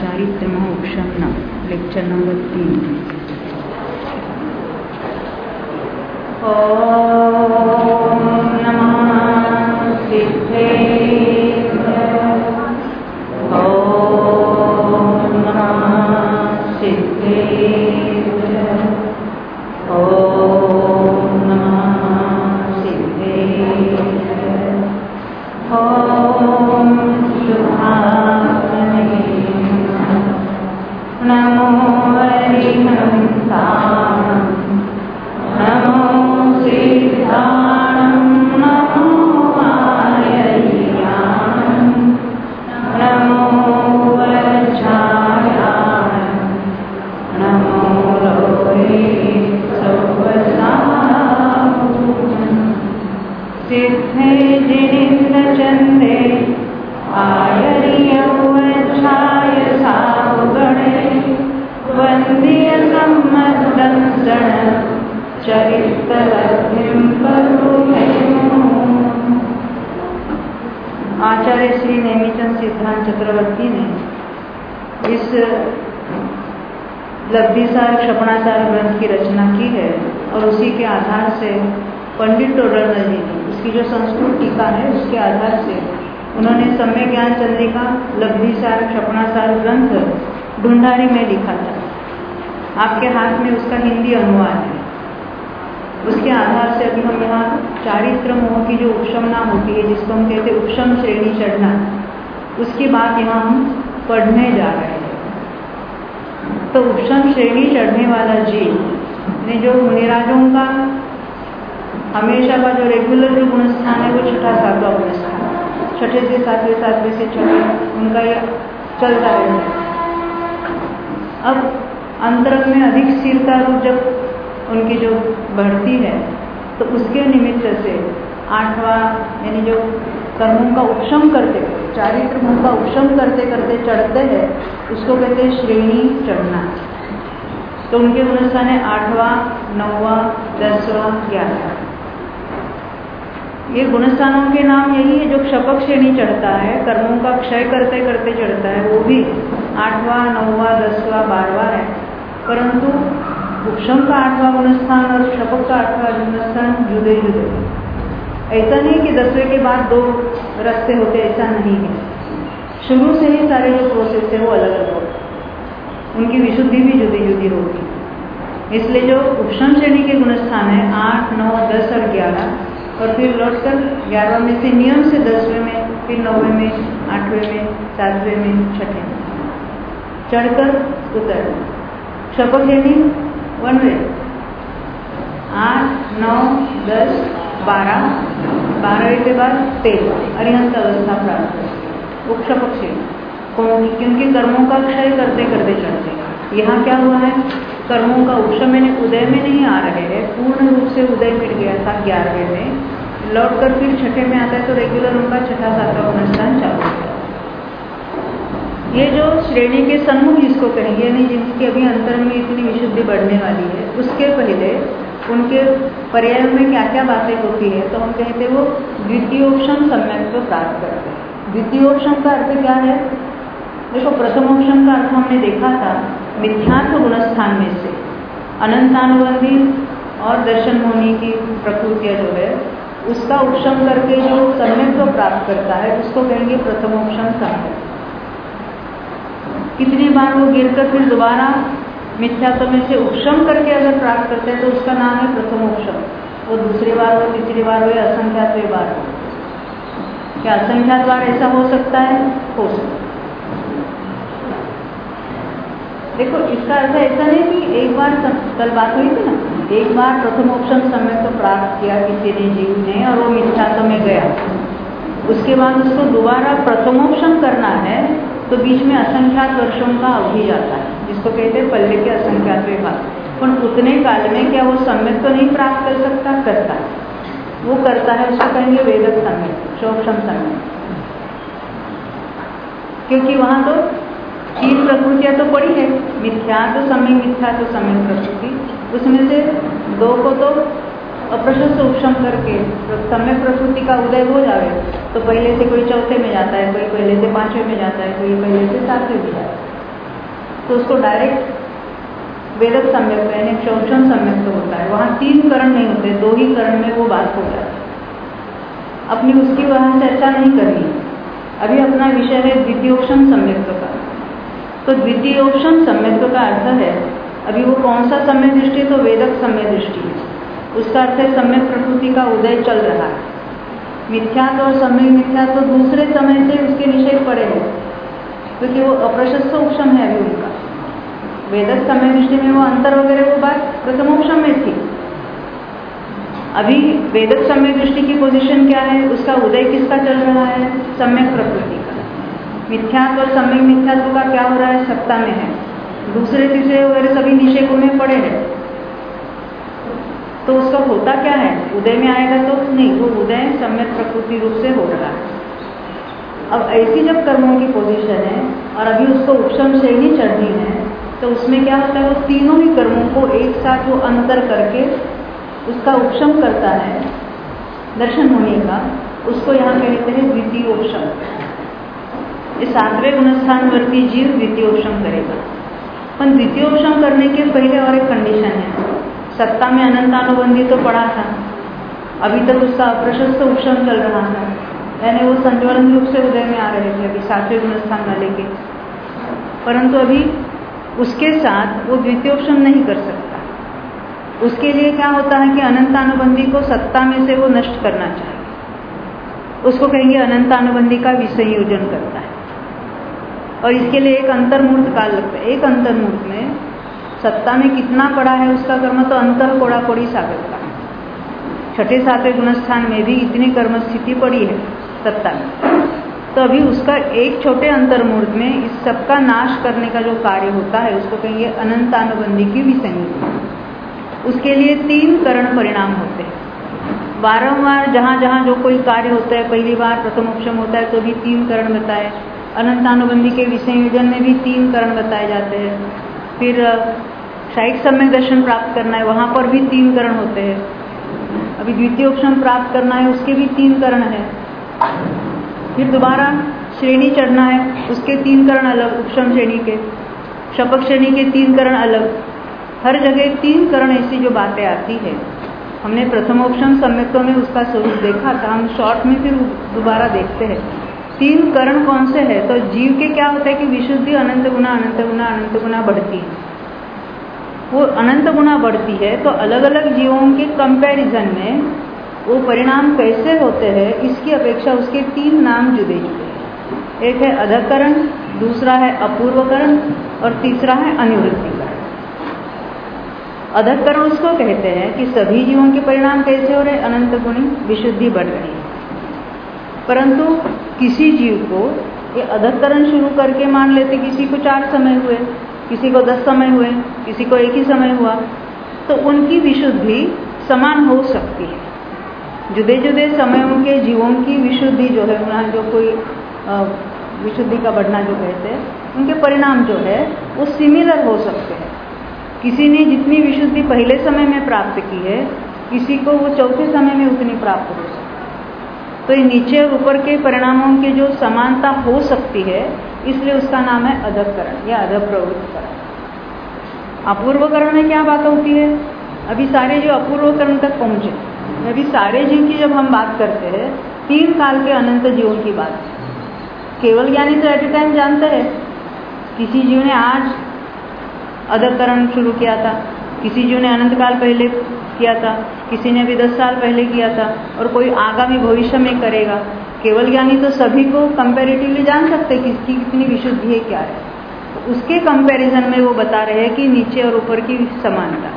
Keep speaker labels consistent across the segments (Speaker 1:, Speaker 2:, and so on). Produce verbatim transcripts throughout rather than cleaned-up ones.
Speaker 1: चारित्र्यमः उपशमनं lecture number तीन। ओम नमः सिद्धेभ्य ओम नमः सिद्धेभ्य ओम नमः सिद्धेभ्य ओम शुभात्मने नमो हरिहंसाय नमो सिद्धाणं नमो आयर्याणं नमो वज्रायाय नमो लोहे सौवसाभूषणं सिद्धे जिनेन्द्रचन्दे आयर्यं वज्राय सावगणे वन्द्य सम्मतं गण चरित्रलब्धिं करुणेमो। आचार्य श्री नेमिचंद सिद्धांत चक्रवर्ती ने इस लब्धिसार क्षपणासार ग्रंथ की रचना की है और उसी के आधार से पंडित टोडरमल जी ने उसकी जो संस्कृत टीका है उसके आधार से उन्होंने सम्यक ज्ञान चंद्रिका लब्धिसार क्षपणासार ग्रंथ ढूंढारी में लिखा था। आपके हाथ में उसका हिंदी अनुवाद है। उसके आधार से अभी हम यहाँ चारित्र मोह की जो उपशमना होती है जिसको हम कहते हैं उपशम श्रेणी चढ़ना, उसकी बात यहाँ हम पढ़ने जा रहे हैं। तो उपशम श्रेणी चढ़ने वाला जीव ने जो मुनिराजों का हमेशा का जो रेगुलर जो गुणस्थान है वो छठा सातवां गुणस्थान, छठे से सातवें सातवें से छठे उनका यह चलता रहता है। अब अंतरंग में अधिक स्थिरता रूप जब उनकी जो बढ़ती है तो उसके निमित्त से आठवां यानी जो कर्मों का उपशम करते चारित्र मोह का उपशम करते करते चढ़ते हैं उसको कहते हैं श्रेणी चढ़ना। तो उनके गुणस्थान है आठवां, नौवां, दसवां, ग्यारहवां। ये गुणस्थानों के नाम यही है जो क्षपक श्रेणी चढ़ता है, कर्मों का क्षय करते करते चढ़ता है, वो भी आठवां, नौवां, दसवां, बारहवां है। परंतु उपशम का आठवां गुणस्थान और क्षपक का आठवां गुणस्थान जुदे जुदे। ऐसा नहीं कि दसवें के बाद दो रास्ते होते, ऐसा नहीं है। शुरू से ही सारे जो प्रोसेस है वो अलग अलग होते, उनकी विशुद्धि भी जुदी जुदी होती। इसलिए जो उपशम श्रेणी के गुणस्थान है आठ, नौ, दस और ग्यारह, और फिर लौटकर ग्यारहवें में से नियम से दसवें में, फिर नौवें में, आठवें में, सातवें में, छठे में चढ़कर उतर। क्षपक श्रेणी वन वे आठ, नौ, दस, बारह, बारहवें के बाद तेरह अरिहंत अवस्था प्राप्त है वो क्षपक श्रेणी, क्योंकि कर्मों का क्षय करते करते चढ़ते। यहाँ क्या हुआ है, कर्मों का उपशम यानी उदय में नहीं आ रहे हैं, पूर्ण रूप से उदय मिट गया था ग्यारहवें में, लौटकर फिर छठे में आता है तो रेगुलर उनका छठा सातवां गुणस्थान चालू है। ये जो श्रेणी के सन्मुख जिसको कहेंगे यानी जिनकी अभी अंतर में इतनी विशुद्धि बढ़ने वाली है, उसके पहले उनके पर्याय में क्या क्या बातें होती है तो हम कहते हैं वो द्वितीयोपशम सम्यक्त्व प्राप्त करते हैं। द्वितीयोपशम का अर्थ क्या है, देखो प्रथमोपशम का अर्थ हमने देखा था मिथ्यात्व गुणस्थान में से अनंतानुबंधी और दर्शन मोहिनी की प्रकृतियाँ जो है उसका उपशम करके जो सम्यक्त्व प्राप्त करता है उसको कहेंगे प्रथमोपशम सम्यक्त्व। कितनी बार वो गिरकर फिर दोबारा मिथ्यात्व में से उपशम करके अगर प्राप्त करते हैं तो उसका नाम है प्रथमोपशम। वो दूसरी बार हो, तीसरी बार हो या असंख्यात बार हो। क्या असंख्यात बार ऐसा हो सकता है? हो सकता है। देखो इसका अर्थ ऐसा नहीं कि एक बार कल बात हुई थी ना, एक बार प्रथमोपशम सम्यक्त्व तो प्राप्त किया किसी ने जीव ने और वो मिथ्यात्व में गया, उसके बाद उसको दोबारा प्रथमोपशम करना है तो बीच में असंख्यात वर्षों का अवधि जाता है जिसको कहते हैं पल्ले के असंख्यात भाग। पर उतने काल में क्या वो सम्यक्त्व तो नहीं प्राप्त कर सकता? करता है, वो करता है, उसको कहेंगे वेदक सम्यक्त्व, क्षोक्षम सम्यक्त्व। क्योंकि वहां तो तीन प्रकृतियां तो पड़ी है, मिथ्या तो सम्यक मिथ्या तो सम्यक प्रकृति, उसमें से दो को तो अप्रशस्त उपशम करके सम्यक प्रकृति का उदय हो जाए तो पहले से कोई चौथे में जाता है, कोई पहले से पांचवें में जाता है, कोई पहले से सातवें में जाता है। तो उसको डायरेक्ट वेदक सम्यक यानी क्षौक्षम सम्यक तो होता है। वहाँ तीन करण नहीं होते, दो ही करण में वो बात हो जाती है। अपनी उसकी वहाँ चर्चा नहीं करनी। अभी अपना विषय है द्वितीयोक्षम सम्यक्त्व का। तो द्वितीयोक्षम सम्यक्त्व का अर्थ है, अभी वो कौन सा सम्यक दृष्टि, तो वेदक सम्यक दृष्टि है। उसका अर्थ है सम्यक प्रकृति का उदय चल रहा है। मिथ्यात्व और सम्यक मिथ्यात्व तो दूसरे समय से उसके निषेध पड़े हैं, क्योंकि वो अप्रशस्त उपशम है अभी उनका। वेदक समय दृष्टि में वो अंतर वगैरह वो बात प्रथमोक्षम में थी। अभी वेदक समय दृष्टि की पोजीशन क्या है, उसका उदय किसका चल रहा है, सम्यक प्रकृति का। मिथ्यात्व और सम्यक मिथ्यात्व का क्या हो रहा है, सत्ता में है। दूसरे तीसरे वगैरह सभी निषेधों में पड़े हैं। तो उसका होता क्या है, उदय में आएगा तो नहीं, वो उदय सम्यक प्रकृति रूप से हो रहा है। अब ऐसी जब कर्मों की पोजीशन है और अभी उसको उपशम श्रेणी चढ़नी है, तो उसमें क्या होता है, वो तीनों ही कर्मों को एक साथ वो अंतर करके उसका उपशम करता है दर्शन होने का। उसको यहाँ कहते हैं द्वितीयोपशम। इस सातवें गुणस्थानवर्ती जीव द्वितीयोपशम करेगा। पर द्वितीयोपशम करने के पहले और एक कंडीशन है, सत्ता में अनंतानुबंधी तो पड़ा था, अभी तक उसका अप्रशस्त उपशम चल रहा था, यानी वो संज्वलन रूप से उदय में आ रहे थे अभी सातवें गुणस्थान वाले के। परंतु अभी उसके साथ वो द्वितीयोपशम नहीं कर सकता। उसके लिए क्या होता है कि अनंतानुबंधी को सत्ता में से वो नष्ट करना चाहिए। उसको कहेंगे अनंतानुबंधी का विसंयोजन करता है। और इसके लिए एक अंतर्मूर्त काल लगता है। एक अंतर्मूर्त में सत्ता में कितना पड़ा है उसका कर्म, तो अंतर कोड़ा कोड़ी सागर का। छठे सातवें गुणस्थान में भी इतनी कर्म स्थिति पड़ी है सत्ता में। तो अभी उसका एक छोटे अंतर्मूर्त में इस सबका नाश करने का जो कार्य होता है उसको कहेंगे अनंतानुबंधी की विसंयोजन। उसके लिए तीन करण परिणाम होते हैं। बारंबार जहाँ जहाँ जो कोई कार्य होता है, पहली बार प्रथमोपशम होता है तो भी तीन करण बताए। अनंतानुबंधी के विसंयोजन में भी तीन करण बताए जाते हैं। फिर शायिक सम्यक दर्शन प्राप्त करना है, वहाँ पर भी तीन करण होते हैं। अभी द्वितीयोपशम प्राप्त करना है, उसके भी तीन करण है। फिर दोबारा श्रेणी चढ़ना है, उसके तीन करण अलग, उपशम श्रेणी के। शपक श्रेणी के तीन करण अलग। हर जगह तीन करण ऐसी जो बातें आती है। हमने प्रथमोपशम सम्यक्त्व में उसका स्वरूप देखा था, हम शॉर्ट में फिर दोबारा देखते हैं। तीन करण कौन से है, तो जीव के क्या होता है कि विशुद्धि अनंत गुना अनंत गुना अनंत गुना बढ़ती है। वो अनंत गुना बढ़ती है तो अलग अलग जीवों के कंपैरिजन में वो परिणाम कैसे होते हैं, इसकी अपेक्षा उसके तीन नाम जुदे जुदे हैं। एक है अधःकरण, दूसरा है अपूर्वकरण और तीसरा है अनिवृत्तिकरण। अधःकरण उसको कहते हैं कि सभी जीवों के परिणाम कैसे हो रहे, अनंत गुणी विशुद्धि बढ़ रही है। परंतु किसी जीव को ये अधःकरण शुरू करके मान लेते, किसी को चार समय हुए, किसी को दस समय हुए, किसी को एक ही समय हुआ, तो उनकी विशुद्धि समान हो सकती है। जुदे जुदे समयों के जीवों की विशुद्धि जो है, वहाँ जो कोई विशुद्धि का बढ़ना जो कहते हैं, उनके परिणाम जो है वो सिमिलर हो सकते हैं। किसी ने जितनी विशुद्धि पहले समय में प्राप्त की है, किसी को वो चौथे समय में उतनी प्राप्त हो सकती है। तो ये नीचे और ऊपर के परिणामों की जो समानता हो सकती है, इसलिए उसका नाम है अधःकरण या अधःप्रवृत्तिकरण। अपूर्वकरण में क्या बात होती है, अभी सारे जो अपूर्वकरण तक पहुंचे, अभी सारे जीव की जब हम बात करते हैं, तीन काल के अनंत जीवों की बात है। केवल ज्ञानी तो एट ए टाइम जानते हैं, किसी जीव ने आज अधःकरण शुरू किया था, किसी जीव ने अनंत काल पहले किया था, किसी ने भी दस साल पहले किया था, और कोई आगामी भविष्य में करेगा। केवल ज्ञानी तो सभी को कंपैरेटिवली जान सकते हैं किसकी कितनी विशुद्धि है, क्या है। तो उसके कंपैरिजन में वो बता रहे हैं कि नीचे और ऊपर की समानता।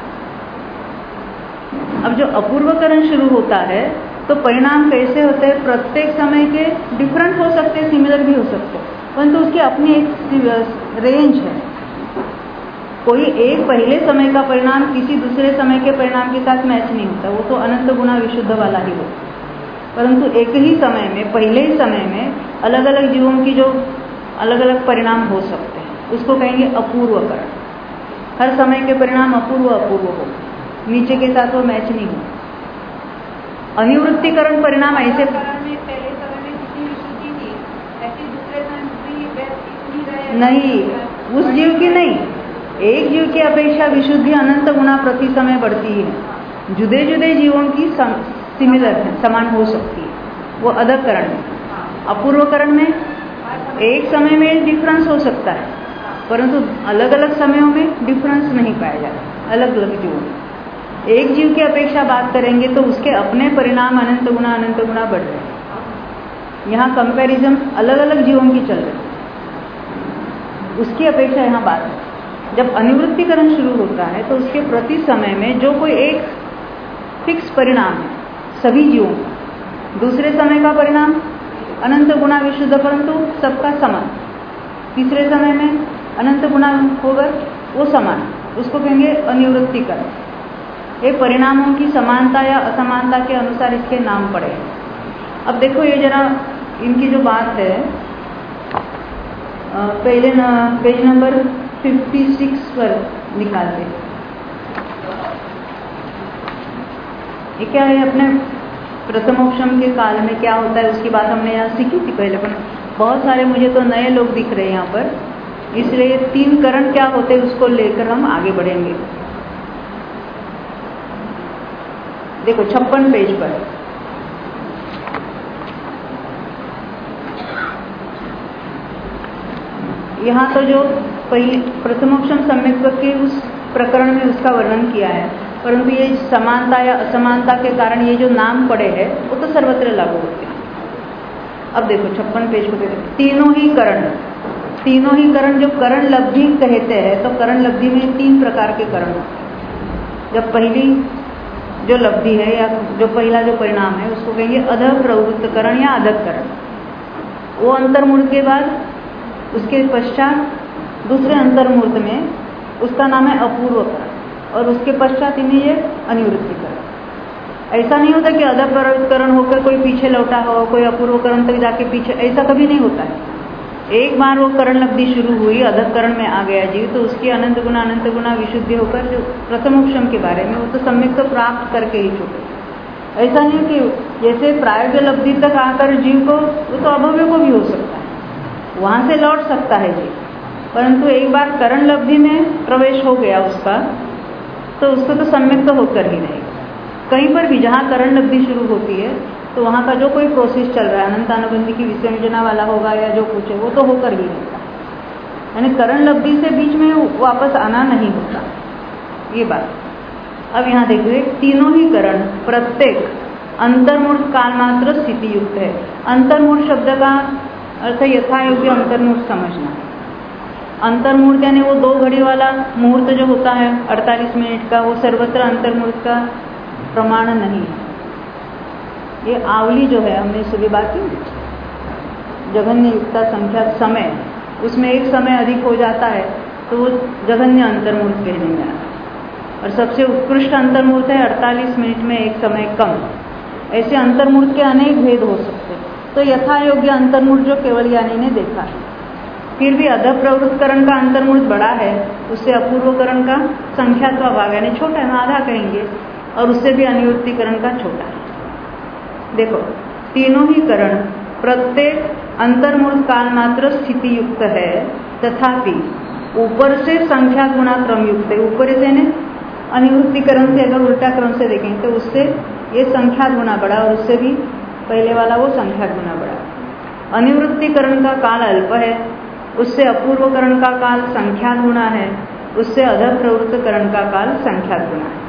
Speaker 1: अब जो अपूर्वकरण शुरू होता है तो परिणाम कैसे होते हैं, प्रत्येक समय के डिफरेंट हो सकते हैं, सिमिलर भी हो सकते हैं, परंतु तो उसकी अपनी एक रेंज है। कोई एक पहले समय का परिणाम किसी दूसरे समय के परिणाम के साथ मैच नहीं होता, वो तो अनंत गुना विशुद्ध वाला ही होता। परंतु एक ही समय में, पहले ही समय में अलग अलग जीवों की जो अलग अलग परिणाम हो सकते हैं, उसको कहेंगे अपूर्वकरण। हर समय के परिणाम अपूर्व अपूर्व हो, नीचे के साथ वो मैच नहीं हो। अनिवृत्तिकरण परिणाम ऐसे
Speaker 2: पहले समय में कितनी विशुद्धि थी, ऐसी दूसरे समय में इतनी रहे
Speaker 1: नहीं, उस जीव की नहीं, एक जीव की अपेक्षा विशुद्धि अनंत गुना प्रति समय बढ़ती है। जुदे जुदे जीवों की सिमिलर है, समान हो सकती है, वो अधःकरण में। अपूर्वकरण में एक समय में डिफरेंस हो सकता है, परंतु अलग अलग समयों में डिफरेंस नहीं पाया जाता। अलग अलग जीवों में एक जीव की अपेक्षा बात करेंगे तो उसके अपने परिणाम अनंत गुना अनंत गुना बढ़ रहे हैं। यहाँ कंपैरिजन अलग अलग जीवों की चल रही है, उसकी अपेक्षा यहाँ बात है। जब अनिवृत्तिकरण शुरू होता है तो उसके प्रति समय में जो कोई एक फिक्स परिणाम है सभी जीवों का, दूसरे समय का परिणाम अनंत गुना विशुद्ध परंतु सबका समान, तीसरे समय में अनंत गुना होगा वो समान, उसको कहेंगे अनिवृत्तिकरण। ये परिणामों की समानता या असमानता के अनुसार इसके नाम पड़े। अब देखो ये जरा इनकी जो बात है, पहले न, पेज नंबर छप्पन पर निकालते। ये क्या है, अपने प्रथमोपशम के काल में क्या होता है उसकी बात हमने यहाँ सीखी थी पहले, पर बहुत सारे मुझे तो नए लोग दिख रहे हैं यहाँ पर, इसलिए तीन करण क्या होते हैं उसको लेकर हम आगे बढ़ेंगे। देखो छप्पन पेज पर यहाँ तो जो पहले प्रथमोपशम सम्यक्त्व के उस प्रकरण में उसका वर्णन किया है, परंतु ये समानता या असमानता के कारण ये जो नाम पड़े हैं वो तो सर्वत्र लागू होते हैं। अब देखो छप्पन पेज को देखो, तीनों ही करण, तीनों ही करण जो करण लब्धि कहते हैं, तो करण लब्धि में तीन प्रकार के करण होते हैं। जब पहली जो लब्धि है या जो पहला जो परिणाम है उसको कहेंगे अधः प्रवृत्त करण या अधः करण। वो अंतर्मूर्त के बाद उसके पश्चात दूसरे अंतर्मूर्त में उसका नाम है अपूर्वकरण, और उसके पश्चात इमीडिएट अनिवृत्तिकरण। ऐसा नहीं होता कि अधः प्रवृत्तकरण होकर कोई पीछे लौटा हो, कोई अपूर्वकरण तक जाके पीछे, ऐसा कभी नहीं होता है। एक बार वो करण लब्धि शुरू हुई, अधःकरण में आ गया जीव, तो उसकी अनंत गुना अनंत गुना विशुद्धि होकर जो प्रथमोपशम के बारे में वो तो सम्यक तो प्राप्त करके ही छूटे। ऐसा नहीं कि जैसे प्रायोग्य लब्धि तक आकर जीव को, वो तो अभव्य को भी हो सकता है, वहां से लौट सकता है जीव, परंतु एक बार करण लब्धि में प्रवेश हो गया उसका, तो उसको तो सम्यक तो होकर ही रहेगा। कहीं पर भी जहाँ करण लब्धि शुरू होती है तो वहाँ का जो कोई प्रोसेस चल रहा है, अनंतानुबंधी की विसर्जना वाला होगा या जो कुछ है, वो तो होकर ही रहता है। यानी करण लब्धि से बीच में वापस आना नहीं होता, ये बात। अब यहाँ देखिए, तीनों ही करण प्रत्येक अंतर्मूर्त काल मात्र स्थिति युक्त है। अंतर्मूर्त शब्द का अर्थ यथा योग्य अंतर्मूर्त समझना। अंतर्मूर्त यानी वो दो घड़ी वाला मुहूर्त जो होता है अड़तालीस मिनट का, वो सर्वत्र अंतर्मूर्त का प्रमाण नहीं है। ये आवली जो है, हमने सुबह बात की, जघन्य युक्ता संख्या समय, उसमें एक समय अधिक हो जाता है तो वो जघन्य अंतर्मूर्त कहने में आता है। और सबसे उत्कृष्ट अंतर्मूर्त है अड़तालीस मिनट में एक समय कम। ऐसे अंतर्मूर्त के अनेक भेद हो सकते हैं। तो यथा योग्य अंतर्मूर्त जो केवल ज्ञानी ने देखा है, फिर भी अधः प्रवृत्तकरण का अंतर्मूर्त बड़ा है, उससे अपूर्वकरण का संख्यात्वा भाग यानी छोटा है, आधा कहेंगे, और उससे भी अनिवृत्तिकरण का छोटा है। देखो, तीनों ही करण प्रत्येक अंतर्मूर्त काल मात्र स्थिति युक्त है, तथापि ऊपर से संख्या गुणा क्रम युक्त है। ऊपर से ने अनिवृत्तिकरण से अगर उल्टा क्रम से देखें तो उससे ये संख्या गुणा बढ़ा, और उससे भी पहले वाला वो संख्या गुणा बढ़ा। अनिवृत्तिकरण का काल अल्प है, उससे अपूर्वकरण का काल संख्या गुणा है, उससे अधः प्रवृत्तकरण का काल संख्या गुणा है।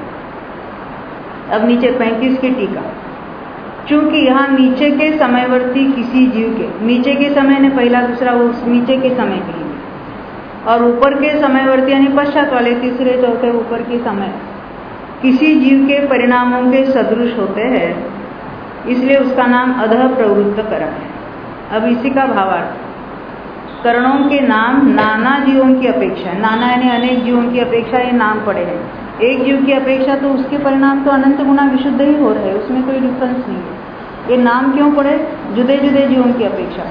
Speaker 1: अब नीचे पैंतीस की टीका, चूंकि यहाँ नीचे के समयवर्ती किसी जीव के, नीचे के समय ने पहला दूसरा वो नीचे के समय के लिए, और ऊपर के समयवर्ती यानी पश्चात वाले तीसरे चौथे ऊपर के समय किसी जीव के परिणामों के सदृश होते हैं, इसलिए उसका नाम अधः प्रवृत्तकरण है। अब इसी का भावार्थ, करणों के नाम नाना जीवों की अपेक्षा, नाना यानी अनेक जीवों की अपेक्षा ये नाम पड़े हैं। एक जीव की अपेक्षा तो उसके परिणाम तो अनंत गुना विशुद्ध ही हो रहे हैं, उसमें कोई डिफरेंस नहीं है। ये नाम क्यों पड़े? जुदे जुदे जीवों की अपेक्षा।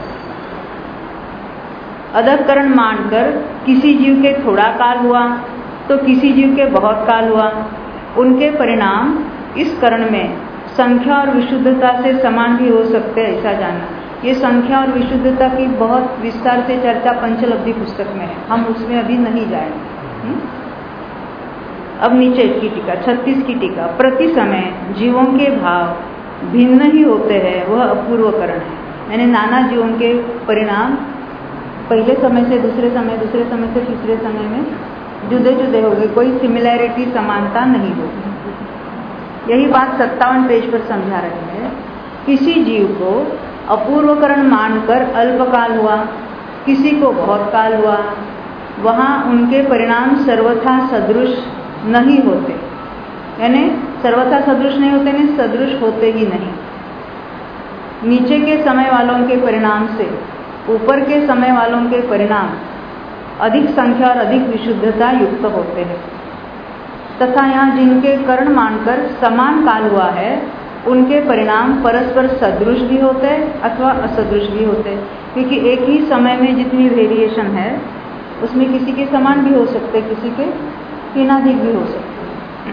Speaker 1: अधःकरण मानकर किसी जीव के थोड़ा काल हुआ तो किसी जीव के बहुत काल हुआ, उनके परिणाम इस करण में संख्या और विशुद्धता से समान भी हो सकते हैं, ऐसा जानना। ये संख्या और विशुद्धता की बहुत विस्तार से चर्चा पंचलब्धि पुस्तक में है, हम उसमें अभी नहीं जाएंगे। अब नीचे की टीका, छत्तीस की टीका। प्रति समय जीवों के भाव भिन्न ही होते हैं, वह अपूर्वकरण है। यानी नाना जीवों के परिणाम पहले समय से दूसरे समय, दूसरे समय से तीसरे समय में जुदे जुदे हो गए, कोई सिमिलैरिटी समानता नहीं होगी। यही बात सत्तावन पेज पर समझा रहे हैं। किसी जीव को अपूर्वकरण मानकर अल्पकाल हुआ, किसी को बहुत काल हुआ, वहाँ उनके परिणाम सर्वथा सदृश नहीं होते। यानी सर्वथा सदृश नहीं होते, नहीं सदृश होते ही नहीं। नीचे के समय वालों के परिणाम से ऊपर के समय वालों के परिणाम अधिक संख्या और अधिक विशुद्धता युक्त होते हैं। तथा यहाँ जिनके कर्ण मानकर समान काल हुआ है, उनके परिणाम परस्पर सदृश भी होते हैं अथवा असदृश भी होते हैं, क्योंकि एक ही समय में जितनी वेरिएशन है उसमें किसी के समान भी हो सकते, किसी के हीनाधिक भी हो सकते।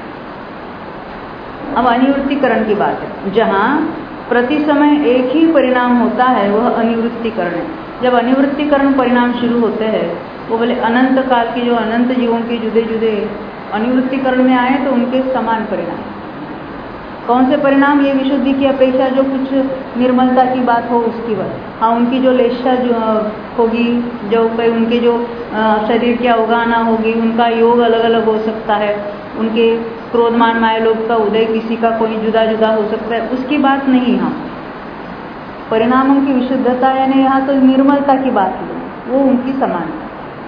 Speaker 1: अब अनिवृत्तीकरण की बात है। जहाँ प्रति समय एक ही परिणाम होता है वह अनिवृत्तीकरण है। जब अनिवृत्तीकरण परिणाम शुरू होते हैं, वो बोले अनंत काल की जो अनंत जीवों के जुदे जुदे अनिवृत्तीकरण में आए तो उनके समान परिणाम। कौन से परिणाम? ये विशुद्धि की अपेक्षा जो कुछ निर्मलता की बात हो उसकी बात। हाँ, उनकी जो लेशा जो होगी, जो उनके जो शरीर की अवगाहना होगी, उनका योग अलग अलग हो सकता है, उनके क्रोधमान मायालोभ का उदय किसी का कोई जुदा जुदा हो सकता है, उसकी बात नहीं। हम परिणामों की विशुद्धता यानी यहाँ तो निर्मलता की बात है, वो उनकी समानता।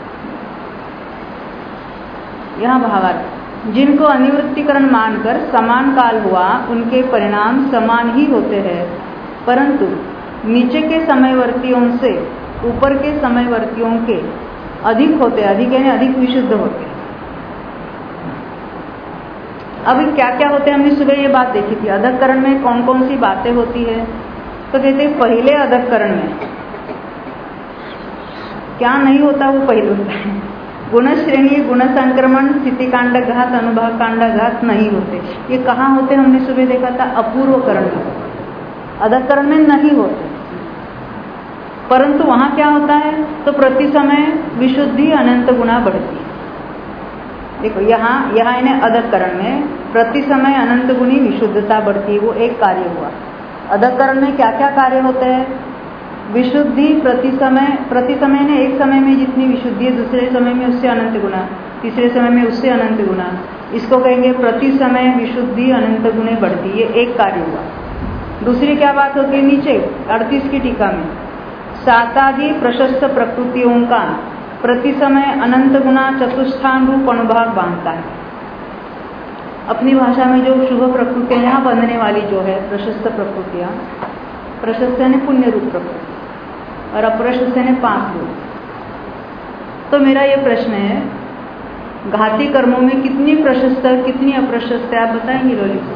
Speaker 1: यहाँ भावार्थ, जिनको अनिवृत्तीकरण मानकर समान काल हुआ उनके परिणाम समान ही होते हैं, परंतु नीचे के समयवर्तियों से ऊपर के समयवर्तियों के अधिक होते, अधिक यानी अधिक विशुद्ध होते। अभी क्या क्या होते हैं, हमने सुबह ये बात देखी थी। अधःकरण में कौन कौन सी बातें होती है? तो कहते पहले अधःकरण में क्या नहीं होता, वो पहले होता है। गुण श्रेणी, गुण संक्रमण, स्थिति कांड घात, अनुभव कांड घात नहीं होते। ये कहाँ होते? हमने सुबह देखा था अपूर्वकरण में, अधःकरण में नहीं होते। परंतु वहां क्या होता है? तो प्रति समय विशुद्धि अनंत गुना बढ़ती है। देखो यहाँ यहाँ इन्हें अधःकरण में प्रति समय अनंत गुणी विशुद्धता बढ़ती है, वो एक कार्य हुआ। अधःकरण में क्या क्या कार्य होते हैं? विशुद्धि प्रति समय, प्रति समय ने एक समय में जितनी विशुद्धि है दूसरे समय में उससे अनंत गुना, तीसरे समय में उससे अनंत गुना, इसको कहेंगे प्रति समय विशुद्धि अनंत गुणे बढ़ती। ये एक कार्य हुआ। दूसरी क्या बात होती है? नीचे अड़तीस की टीका में सातादि प्रशस्त प्रकृतियों का प्रति समय अनंत गुना चतुष्ठान रूप अनुभाग बांधता है। अपनी भाषा में जो शुभ प्रकृतियां यहाँ बंधने वाली जो है प्रशस्त प्रकृतियां, प्रशस्त यानी पुण्य रूप प्रकृति और अप्रशस्त यानी पाप रूप। तो मेरा ये प्रश्न है, घाती कर्मों में कितनी प्रशस्त कितनी अप्रशस्त है, आप बताएंगे लोली?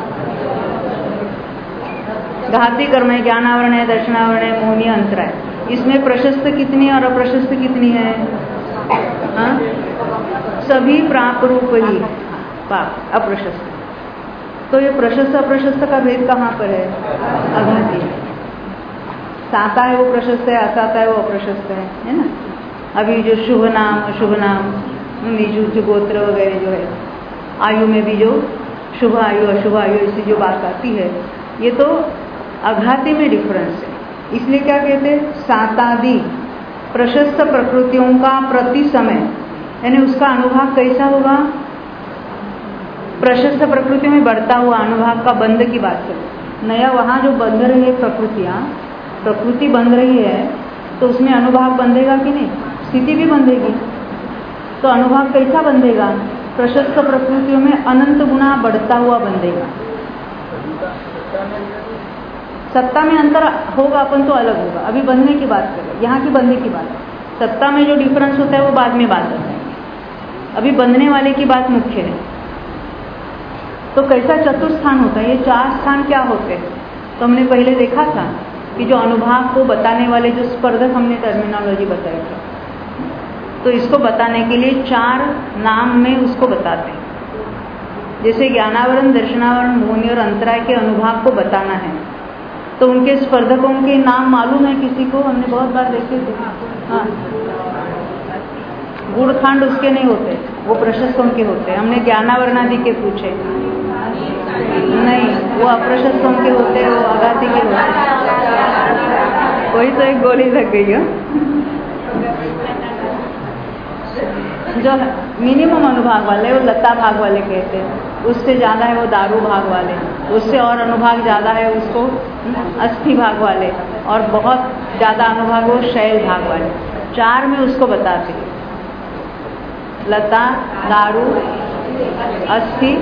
Speaker 1: घाती कर्म है, ज्ञानावरण है, दर्शनावरण है, मोहनी अंतरा है। इसमें प्रशस्त कितनी और अप्रशस्त कितनी है? हाँ? सभी प्राप रूप ही पाप, अप्रशस्त। तो ये प्रशस्त अप्रशस्त का भेद कहाँ पर है? अघाती। साता है वो प्रशस्त है, असाता है वो अप्रशस्त है, है ना? अभी जो शुभ नाम अशुभ नाम, निजुच गोत्र वगैरह जो है, आयु में भी जो शुभ आयु अशुभ आयु ऐसी जो बात आती है, ये तो अघाती में डिफरेंस है। इसलिए क्या कहते हैं? सातादि प्रशस्त प्रकृतियों का प्रति समय, यानी उसका अनुभाग कैसा होगा? प्रशस्त प्रकृतियों में बढ़ता हुआ अनुभाग का बंध की बात करें। नया वहाँ जो बंध रही है प्रकृतियाँ, प्रकृति बंध रही है तो उसमें अनुभाग बंधेगा कि नहीं? स्थिति भी बंधेगी। तो अनुभाग कैसा बंधेगा? प्रशस्त प्रकृतियों में अनंत गुना बढ़ता हुआ बंधेगा। सत्ता में अंतर होगा अपन तो अलग होगा। अभी बंधने की बात करें, यहाँ की बंधने की बात। सत्ता में जो डिफरेंस होता है वो बाद में बात करते हैं, अभी बंधने वाले की बात मुख्य है। तो कैसा चतुर्स्थान होता है? ये चार स्थान क्या होते हैं? तो हमने पहले देखा था कि जो अनुभाग को बताने वाले जो स्पर्धक हमने टर्मिनोलॉजी बताई थी, तो इसको बताने के लिए चार नाम में उसको बताते हैं। जैसे ज्ञानावरण, दर्शनावरण, मोहनी और अंतराय के अनुभाग को बताना है तो उनके स्पर्धकों के नाम मालूम है किसी को? हमने बहुत बार देखे थे। हाँ, गुड़खांड उसके नहीं होते, वो प्रशस्तों के होते। हमने ज्ञानावरणादि के पूछे, नहीं, वो अप्रशस्तों के होते, वो आघाती के होते। वही तो एक गोली लग गई है। जो मिनिमम अनुभाग वाले वो लता भाग वाले कहते हैं, उससे ज़्यादा है वो दारू भाग वाले, उससे और अनुभाग ज़्यादा है उसको अस्थि भाग वाले, और बहुत ज़्यादा अनुभाग वो शैल भाग वाले। चार में उसको बताते हैं, लता, दारू, अस्थि।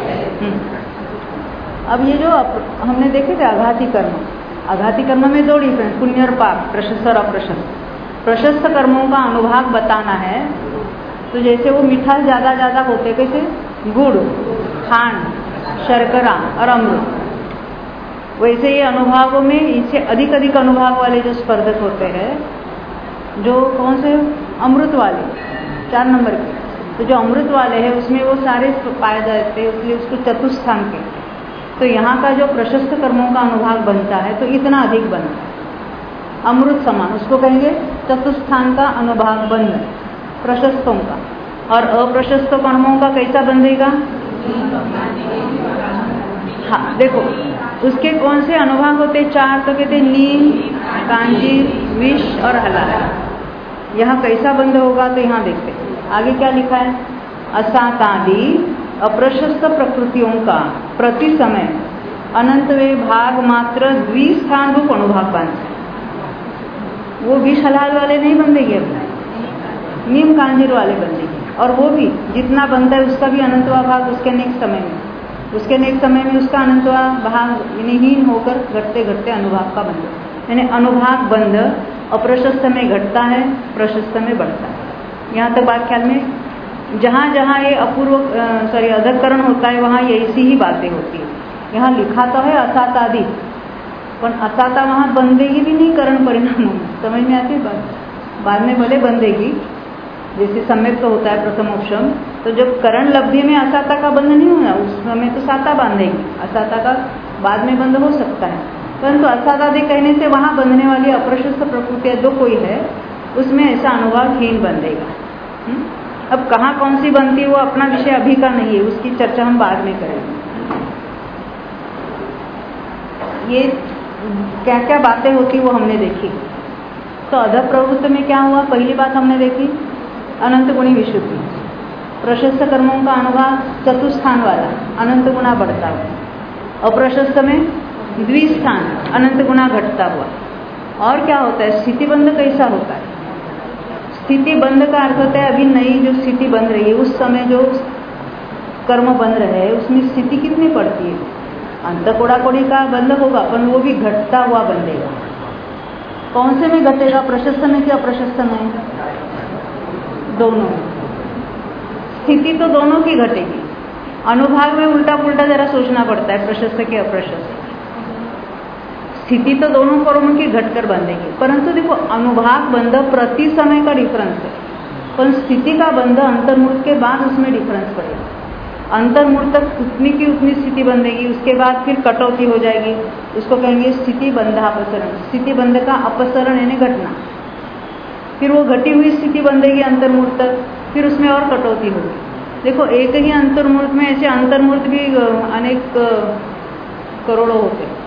Speaker 1: अब ये जो हमने देखे थे आघाती कर्म, आघाती कर्म में दो डिफरेंस, पुण्य और पाप, प्रशस्त और अप्रशस्त। प्रशस्त कर्मों का अनुभाग बताना है तो जैसे वो मिठास ज़्यादा ज़्यादा होते, कैसे गुड़, खांड, शर्करा और अमृत, वैसे ये अनुभागों में इससे अधिक अधिक अनुभाग वाले जो स्पर्धक होते हैं, जो कौन से अमृत वाले, चार नंबर के, तो जो अमृत वाले हैं उसमें वो सारे पाए जाते हैं, इसलिए उसको चतुस्थान के। तो यहाँ का जो प्रशस्त कर्मों का अनुभाग बनता है तो इतना अधिक बनता है, अमृत समान, उसको कहेंगे चतुस्थान का अनुभाग बंध प्रशस्तों का। और अप्रशस्त कर्मों का कैसा बंधेगा? हाँ, देखो उसके कौन से अनुभाग होते? चार, तो कहते नीम, कांजीर, विष और हलाल। यहाँ कैसा बंध होगा? तो यहाँ देखते आगे क्या लिखा है, असातादि अप्रशस्त प्रकृतियों का प्रति समय अनंत वे भाग मात्र द्विस्थान रूप अनुभाग बांधते। वो विष हलाल वाले नहीं बंधेंगे, अपना नीम कांजीर वाले बंधेंगे, और वो भी जितना बनता है उसका भी अनंतवा भाग उसके नेक्स्ट समय में, उसके नेक्स्ट समय में उसका अनंतवा भाग हीन होकर घटते घटते अनुभाग का बंध, यानी अनुभाग बंध अप्रशस्त में घटता है, प्रशस्त में बढ़ता है। यहाँ तक बात ख्याल में, जहाँ जहाँ ये अपूर्व सॉरी अधकरण होता है वहाँ ये ऐसी ही बातें होती है। यहाँ लिखा तो है असातादि, पर असाता वहाँ बंधेगी भी नहीं करण परिणाम में, समझ में आती है बात? बाद में भले बंधेगी, जैसे सम्यक तो होता है प्रथम उपशम, तो जब करण लब्धि में असाता का बंध नहीं होना, उस समय तो साता बांधेगी, असाता का बाद में बंध हो सकता है। परंतु असातादि कहने से वहाँ बंधने वाली अप्रशस्त प्रकृति जो कोई है उसमें ऐसा अनुभाग हीन बंधेगा। अब कहाँ कौन सी बनती है वो अपना विषय अभी का नहीं है, उसकी चर्चा हम बाद में करेंगे। ये क्या क्या बातें होती वो हमने देखी। तो अधः प्रवृत्त में क्या हुआ? पहली बात हमने देखी अनंत गुणी विशुद्धि, प्रशस्त कर्मों का अनुभाग चतुस्थान वाला अनंत गुना बढ़ता हुआ, अप्रशस्त में द्विस्थान अनंत गुना घटता हुआ। और क्या होता है? स्थिति बंध कैसा होता है? स्थिति बंध का अर्थ होता है अभी नई जो स्थिति बन रही है उस समय जो कर्म बन रहे हैं उसमें स्थिति कितनी पड़ती है? अंत कोड़ा कोड़ी का बंध होगा, पर वो भी घटता हुआ बंधेगा। कौन से में घटेगा? प्रशस्त में कि अप्रशस्त में? दोनों। स्थिति तो दोनों की घटेगी। अनुभाग में उल्टा पुल्टा जरा सोचना पड़ता है, प्रशस्त के अप्रशस्त। स्थिति तो दोनों कर्मों की घटकर बंधेगी, परंतु देखो अनुभाग बंध प्रति समय का डिफरेंस है, पर स्थिति का बंध अंतर्मूर्त के बाद उसमें डिफरेंस पड़ेगा। अंतर्मूर्त तक उतनी की उतनी स्थिति बंधेगी, उसके बाद फिर कटौती हो जाएगी, उसको कहेंगे स्थिति बंधापसरण। स्थिति बंध का अपसरण यानी घटना, फिर वो घटी हुई स्थिति बंधेगी अंतर्मूर्त तक, फिर उसमें और कटौती होगी। देखो एक ही अंतर्मूर्त में ऐसे अंतर्मूर्त भी अनेक करोड़ों होते हैं,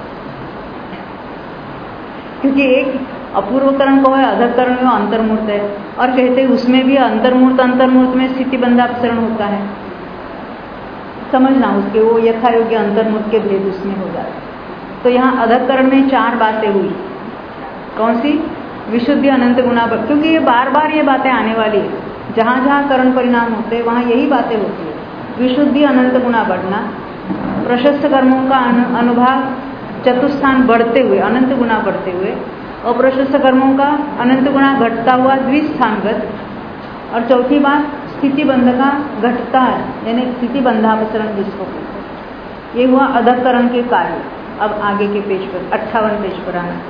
Speaker 1: क्योंकि एक अपूर्वकरण को है, अधकरण में अंतर्मूर्त है, और कहते हैं उसमें भी अंतर्मूर्त अंतर्मूर्त में स्थिति बंधापसरण होता है। समझना उसके वो यथा योग्य अंतर्मूर्त के भेद उसमें हो जाता है। तो यहाँ अधकरण में चार बातें हुई। कौन सी? विशुद्धि, अनंत गुणा, क्योंकि ये बार बार ये बातें आने वाली है। जहाँ जहाँ करण परिणाम होते हैं वहाँ यही बातें होती है। विशुद्धि, अनंत गुणा बढ़ना, प्रशस्त कर्मों का अनुभाग चतुस्थान बढ़ते हुए, अनंत गुना बढ़ते हुए, अप्रशस्त कर्मों का अनंत गुना घटता हुआ द्विस्थानगत, और चौथी बात स्थिति बंध का घटता है, यानी स्थिति बंधापसरण जिसको, ये हुआ अधकरण के कार्य। अब आगे के पेज पर, अट्ठावन पेज पर आना।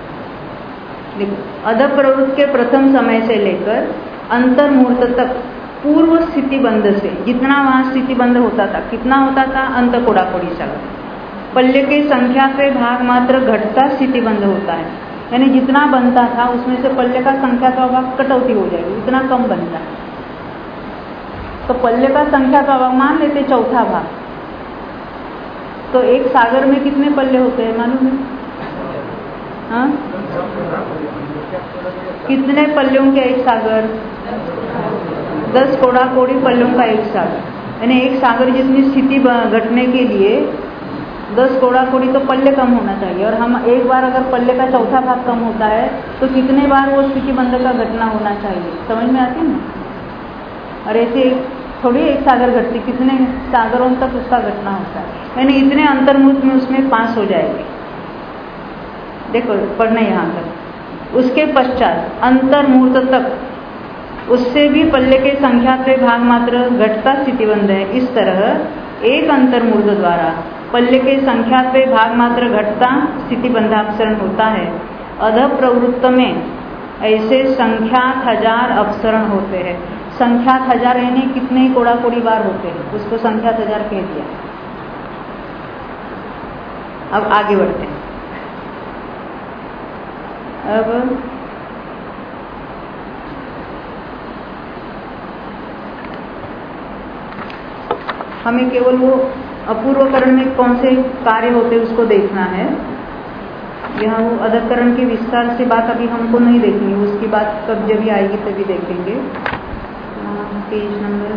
Speaker 1: देखो, अधः प्रवृत्त के प्रथम समय से लेकर अंतर्मूर्त तक पूर्व स्थिति बंध से जितना वहाँ स्थिति बंध होता था, कितना होता था, अंत कोड़ा कोड़ी चला। पल्ले की संख्या से भाग मात्र घटता स्थिति बंध होता है, यानी जितना बनता था उसमें से पल्ले का संख्या का भाग कटौती हो जाएगी, इतना कम बनता है। तो पल्ले का संख्या का भाग मान लेते चौथा भाग, तो एक सागर में कितने पल्ले होते हैं मालूम है? हाँ, कितने पल्लों के एक सागर? दस कोड़ा कोड़ी पल्लों का एक सागर, यानी एक सागर जितनी स्थिति घटने के लिए दस कोड़ा कोड़ी तो पल्ले कम होना चाहिए। और हम एक बार अगर पल्ले का चौथा भाग कम होता है तो कितने बार वो स्थिति बंध का घटना होना चाहिए? समझ में आती है ना? और ऐसे थोड़ी एक सागर घटती, कितने सागरों तक उसका घटना होता है, यानी इतने अंतर्मुहूर्त में उसमें पास हो जाएगी। देखो पढ़ने यहाँ तक। उसके पश्चात अंतर्मुहूर्त तक उससे भी पल्ले के संख्या से भाग मात्र घटता स्थितिबंध है। इस तरह एक अंतर्मुहूर्त द्वारा पल्ले के संख्या से भाग मात्र घटता स्थितिबंधापसरण होता है। अध प्रवृत्त में ऐसे संख्यात हजार अपसरण होते हैं। संख्यात हजार यानी कितने ही कोड़ा कोड़ी बार होते हैं, उसको संख्यात हजार कह दिया। अब आगे बढ़ते हैं। अब हमें केवल वो अपूर्वकरण में कौन से कार्य होते हैं उसको देखना है। यहाँ वो अधकरण के विस्तार से बात अभी हमको नहीं देखनी, उसकी बात कब जब आएगी तभी देखेंगे। पेज नंबर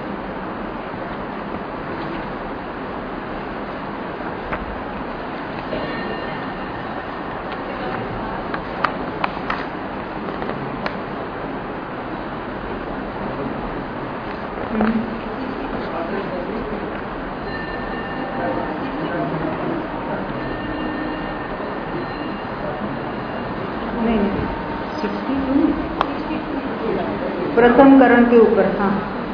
Speaker 1: प्रथम करण के ऊपर, हाँ,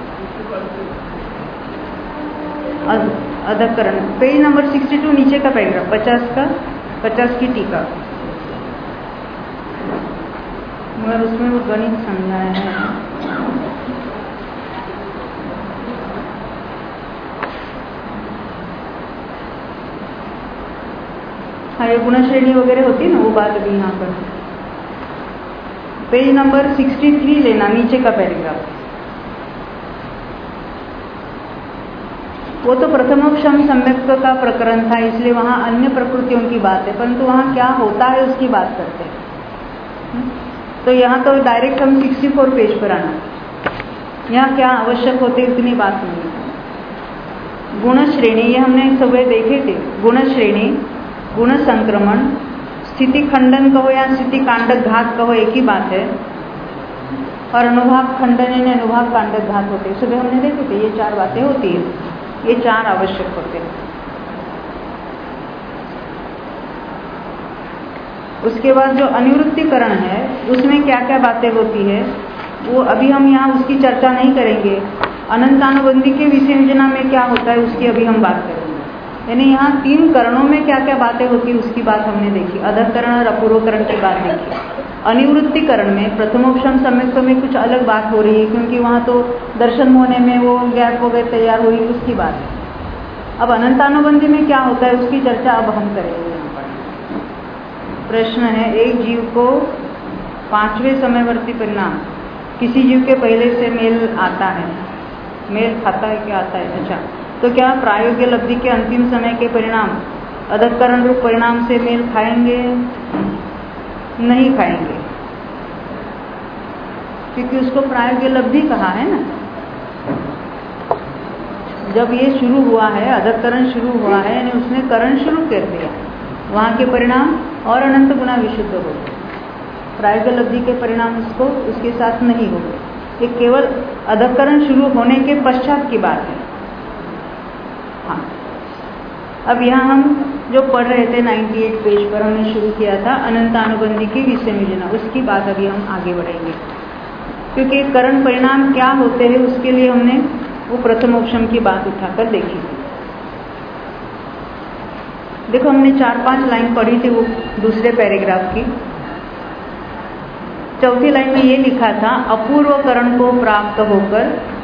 Speaker 1: अधकरण पेज नंबर बासठ नीचे का पैराग्राफ, पचास का पचास की टीका, मगर उसमें वो गणित समझाया है। हाँ, ये गुण श्रेणी वगैरह होती है ना, वो बात अभी यहाँ पर पेज नंबर तिरसठ लेना, नीचे का पैराग्राफ। वो तो प्रथमोपशम सम्यक्त का प्रकरण था, इसलिए वहाँ अन्य प्रकृतियों की बात है, परंतु वहाँ क्या होता है उसकी बात करते हैं। तो यहाँ तो डायरेक्ट हम चौंसठ पेज पर आना, यहाँ क्या आवश्यक होते इतनी बात नहीं। गुण श्रेणी ये हमने सुबह देखे थे। गुण श्रेणी, गुण संक्रमण, स्थिति खंडन कहो या स्थिति कांडक घात कहो एक ही बात है। और अनुभाग खंडन यानी अनुभाग कांडक घात होते हैं, सुबह हमने देखे थे। ये चार बातें होती है, ये चार आवश्यक होते हैं। उसके बाद जो अनिवृत्तिकरण है उसमें क्या क्या बातें होती है वो अभी हम यहाँ उसकी चर्चा नहीं करेंगे। अनंतानुबंधी के विषयोजना में क्या होता है उसकी अभी हम बात करेंगे। यानी यहाँ तीन करणों में क्या क्या बातें होती है उसकी बात हमने देखी। अधकरण और अपूर्वकरण की बात देखी। अनिवृत्तिकरण में प्रथमोपशम सम्यक्त में कुछ अलग बात हो रही है, क्योंकि वहाँ तो दर्शन होने में वो गैप वगैरह तैयार हुई, उसकी बात है। अब अनंतानुबंधी में क्या होता है उसकी चर्चा अब हम करेंगे। यहाँ पर प्रश्न है, एक जीव को पांचवें समयवर्ती परिणाम किसी जीव के पहले से मेल आता है, मेल खाता है, क्या आता है? अच्छा, तो क्या प्रायोगिक लब्धि के अंतिम समय के परिणाम अधकरण रूप परिणाम से मेल खाएंगे? नहीं खाएंगे, क्योंकि उसको प्रायोगिक लब्धि कहा है ना। जब ये शुरू हुआ है, अधकरण शुरू हुआ है, यानी उसने करण शुरू कर दिया, वहाँ के परिणाम और अनंत गुना विशुद्ध हो गए। प्रायोगिक लब्धि के परिणाम उसको उसके साथ नहीं हो गए। ये केवल अधकरण शुरू होने के पश्चात की बात है। हाँ, अब यहाँ हम जो पढ़ रहे थे अट्ठानवे पेज पर हमने शुरू किया था अनंतानुबंधी की विषयोजना, उसकी बात अभी हम आगे बढ़ेंगे, क्योंकि करण परिणाम क्या होते हैं उसके लिए हमने वो प्रथमोपशम की बात उठाकर देखी थी। देखो हमने चार पांच लाइन पढ़ी थी वो दूसरे पैराग्राफ की। चौथी लाइन में ये लिखा था, अपूर्वकरण को प्राप्त होकर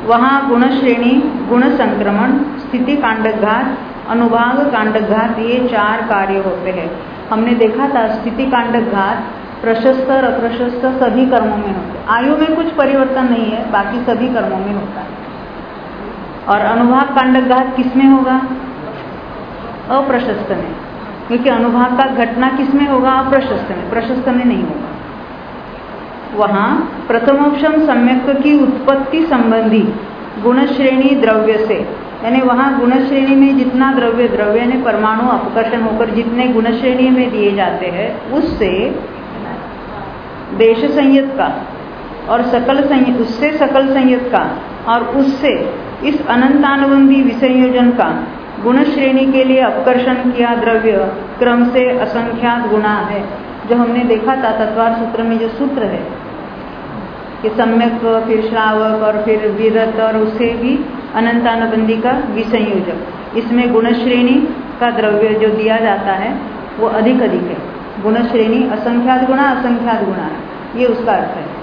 Speaker 1: वहाँ गुण श्रेणी, गुण संक्रमण, स्थिति कांडघात, अनुभाग कांडघात, ये चार कार्य होते हैं। हमने देखा था स्थिति कांडघात प्रशस्त और अप्रशस्त सभी कर्मों में होते हैं। आयु में कुछ परिवर्तन नहीं है, बाकी सभी कर्मों में होता है। और अनुभाग कांडघात किस में होगा? अप्रशस्त में, क्योंकि अनुभाग का घटना किस में होगा? अप्रशस्त में, प्रशस्त में नहीं होगा। वहाँ प्रथमोपशम सम्यक की उत्पत्ति संबंधी गुण श्रेणी द्रव्य से, यानी वहाँ गुण श्रेणी में जितना द्रव्य द्रव्य ने परमाणु अपकर्षण होकर जितने गुण श्रेणी में दिए जाते हैं, उससे देश संयत का और सकल संयत, उससे सकल संयत का और उससे इस अनंतानुबंधी विसंयोजन का गुण श्रेणी के लिए अपकर्षण किया द्रव्य क्रम से असंख्यात गुणा है। जो हमने देखा था तत्वार सूत्र में जो सूत्र है कि सम्यक, फिर श्रावक और फिर विरत और उससे भी अनंतानुबंधी का विसंयोजक, इसमें गुण श्रेणी का द्रव्य जो दिया जाता है वो अधिक अधिक है। गुण श्रेणी असंख्यात गुणा असंख्यात गुणा है, ये उसका अर्थ है।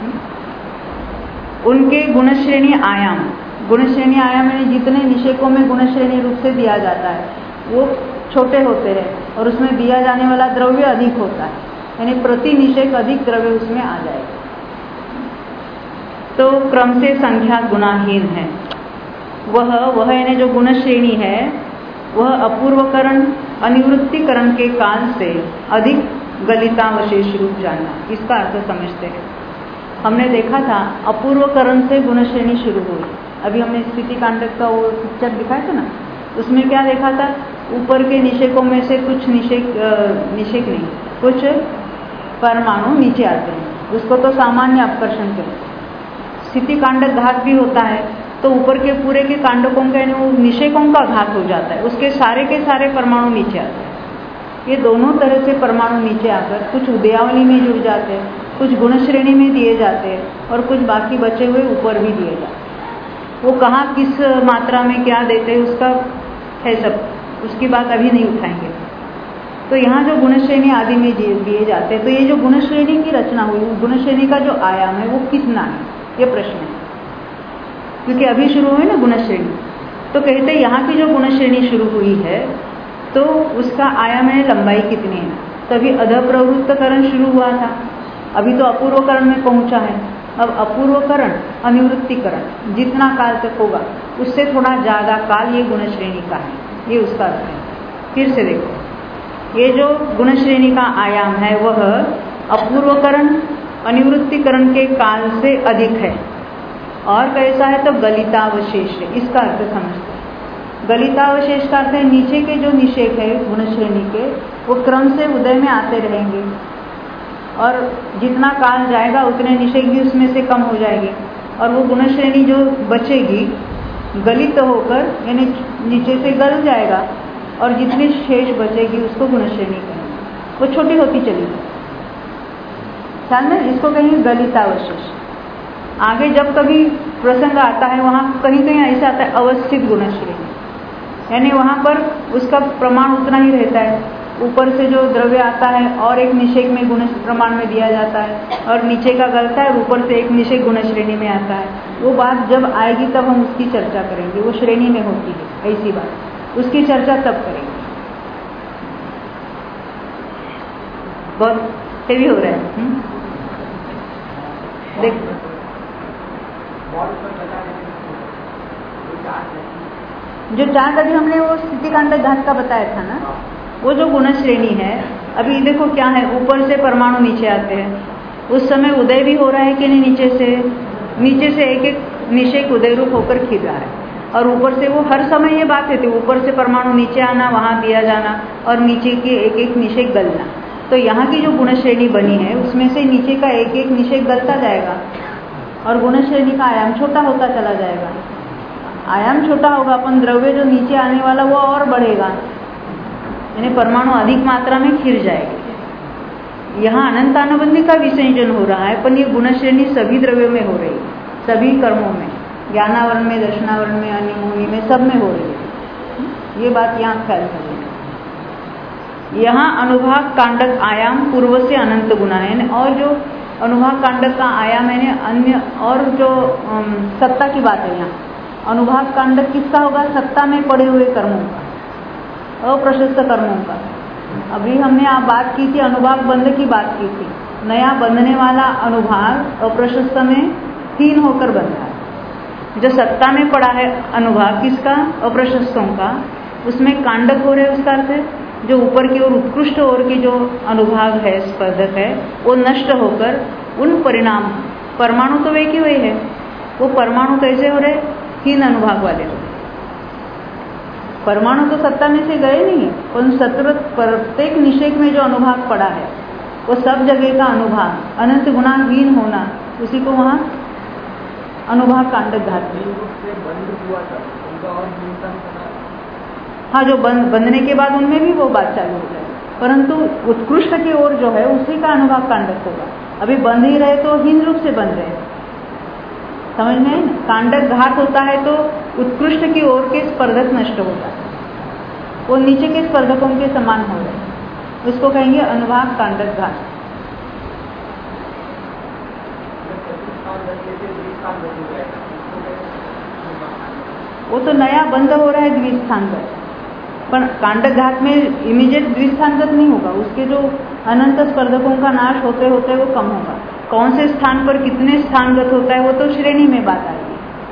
Speaker 1: उनके गुण श्रेणी आयाम, गुण श्रेणी आयाम यानी जितने निषेकों में गुण श्रेणी रूप से दिया जाता है वो छोटे होते हैं और उसमें दिया जाने वाला द्रव्य अधिक होता है, यानी प्रति निषेक अधिक द्रव्य उसमें आ जाएगा। तो क्रम से संख्या गुणाहीन है। वह वह यानी जो गुण श्रेणी है वह अपूर्वकरण अनिवृत्तिकरण के काल से अधिक गलितावशेष रूप जानना, इसका अर्थ समझते हैं। हमने देखा था अपूर्वकरण से गुण श्रेणी शुरू हुई। अभी हमने स्थिति कांडक का वो पिक्चर दिखाया था ना, उसमें क्या देखा था? ऊपर के निषेकों में से कुछ निषेक निषेक नहीं, कुछ परमाणु नीचे आते हैं, उसको तो सामान्य अपकर्षण कहते हैं। स्थिति कांडक घात भी होता है तो ऊपर के पूरे के कांडकों का वो निषेकों का घात हो जाता है, उसके सारे के सारे परमाणु नीचे आते हैं। ये दोनों तरह से परमाणु नीचे आकर कुछ उदयावली में जुड़ जाते हैं, कुछ गुण श्रेणी में दिए जाते हैं और कुछ बाकी बचे हुए ऊपर भी दिए जाते हैं। वो कहाँ किस मात्रा में क्या देते हैं उसका है सब, उसकी बात अभी नहीं उठाएंगे। तो यहाँ जो गुण श्रेणी आदि में दिए जाते हैं, तो ये जो गुण श्रेणी की रचना हुई, गुण श्रेणी का जो आयाम है वो कितना है, ये प्रश्न है। क्योंकि अभी शुरू हुई ना गुण श्रेणी, तो कहते हैं यहाँ की जो गुण श्रेणी शुरू हुई है तो उसका आयाम है लंबाई कितनी है। तभी अधप्रवृत्तकरण शुरू हुआ था, अभी तो अपूर्वकरण में पहुंचा है। अब अपूर्वकरण अनिवृत्तिकरण जितना काल तक होगा उससे थोड़ा ज़्यादा काल ये गुण श्रेणी का है, ये उसका अर्थ है। फिर से देखो, ये जो गुण श्रेणी का आयाम है वह अपूर्वकरण अनिवृत्तिकरण के काल से अधिक है। और कैसा है? तो गलितावशेष है, इसका अर्थ समझते हैं। गलितावशेष का अर्थ है नीचे के जो निषेक है गुण श्रेणी के वो क्रम से उदय में आते रहेंगे और जितना काल जाएगा उतने निषेक भी उसमें से कम हो जाएंगे और वो गुण श्रेणी जो बचेगी गलित होकर यानी नीचे से गल जाएगा और जितनी शेष बचेगी उसको गुण श्रेणी कहेंगे, वो छोटी होती चली जाएगी। ख्याल में इसको कहेंगे गलितावशेष। आगे जब कभी प्रसंग आता है वहाँ कहीं कहीं ऐसा आता है अवस्थित गुण श्रेणी, यानी वहाँ पर उसका प्रमाण उतना ही रहता है। ऊपर से जो द्रव्य आता है और एक निषेक में गुण प्रमाण में दिया जाता है और नीचे का गलता है और ऊपर से एक निषेक गुण श्रेणी में आता है। वो बात जब आएगी तब हम उसकी चर्चा करेंगे, वो श्रेणी में होती है ऐसी बात, उसकी चर्चा तब करेंगे। बहुत हेवी हो रहा है। देख जो चार्ट अभी हमने वो स्थिति कांडक घात का बताया था ना, वो जो गुण श्रेणी है, अभी देखो क्या है, ऊपर से परमाणु नीचे आते हैं, उस समय उदय भी हो रहा है कि नहीं, नीचे से नीचे से एक एक निषेक उदय रूप होकर खिल रहा है और ऊपर से वो हर समय ये बात है, ऊपर से परमाणु नीचे आना, वहाँ दिया जाना और नीचे के एक एक निषेक गलना। तो यहाँ की जो गुण श्रेणी बनी है उसमें से नीचे का एक एक निषेक गलता जाएगा और गुण श्रेणी का आयाम छोटा होता चला जाएगा। आयाम छोटा होगा, अपन द्रव्य जो नीचे आने वाला वो और बढ़ेगा, यानी परमाणु अधिक मात्रा में खिर जाएगी। यहाँ अनंतानुबंधी का विसंयोजन हो रहा है, पर ये गुण श्रेणी सभी द्रव्यों में हो रही है, सभी कर्मों में, ज्ञानावरण में, दर्शनावरण में, अन्यमोही में, सब में हो रही है। ये बात यहाँ ख्याल करें। यहाँ अनुभाग कांडक आयाम पूर्व से अनंत गुना है और जो अनुभाग कांडक का आयाम मैंने अन्य और जो सत्ता की बात है यहाँ, अनुभाग कांडक किसका होगा? सत्ता में पड़े हुए कर्मों का, अप्रशस्त कर्मों का। अभी हमने आप बात की थी अनुभाग बंध की बात की थी। नया बंधने वाला अनुभाग अप्रशस्त में तीन होकर बंधा है। जो सत्ता में पड़ा है अनुभाग किसका? अप्रशस्तों का, उसमें कांडक हो रहे, उसका अर्थ है जो ऊपर की ओर उत्कृष्ट ओर के जो अनुभाग है, स्पर्धक है, वो नष्ट होकर उन परिणाम, परमाणु तो वे की वही है, वो परमाणु कैसे हो रहे? तीन अनुभाग वाले हो रहे। परमाणु तो सत्ता में से गए नहीं, पर सत्र प्रत्येक निषेक में जो अनुभाग पड़ा है वो सब जगह का अनुभाग अनंत गुणाहीन होना, उसी को वहाँ अनुभाग कांडक घात है। हाँ, जो बंद बंधने के बाद उनमें भी वो बात चालू हो जाए, परंतु उत्कृष्ट की ओर जो है उसी का अनुभाग कांडक होगा। अभी बंध ही रहे तो हीन रूप से बंध रहे, समझ में? कांडक घात होता है तो उत्कृष्ट की ओर के स्पर्धक नष्ट होता है, वो नीचे के स्पर्धकों के समान हो रहे, उसको कहेंगे अनुभाग कांडक घात। वो तो नया बंद हो रहा है द्विस्थानगत, पर कांडक घात में इमीडिएट द्विस्थानगत नहीं होगा, उसके जो अनंत स्पर्धकों का नाश होते होते वो कम होगा। कौन से स्थान पर कितने स्थानगत होता है वो तो श्रेणी में बात आएगी।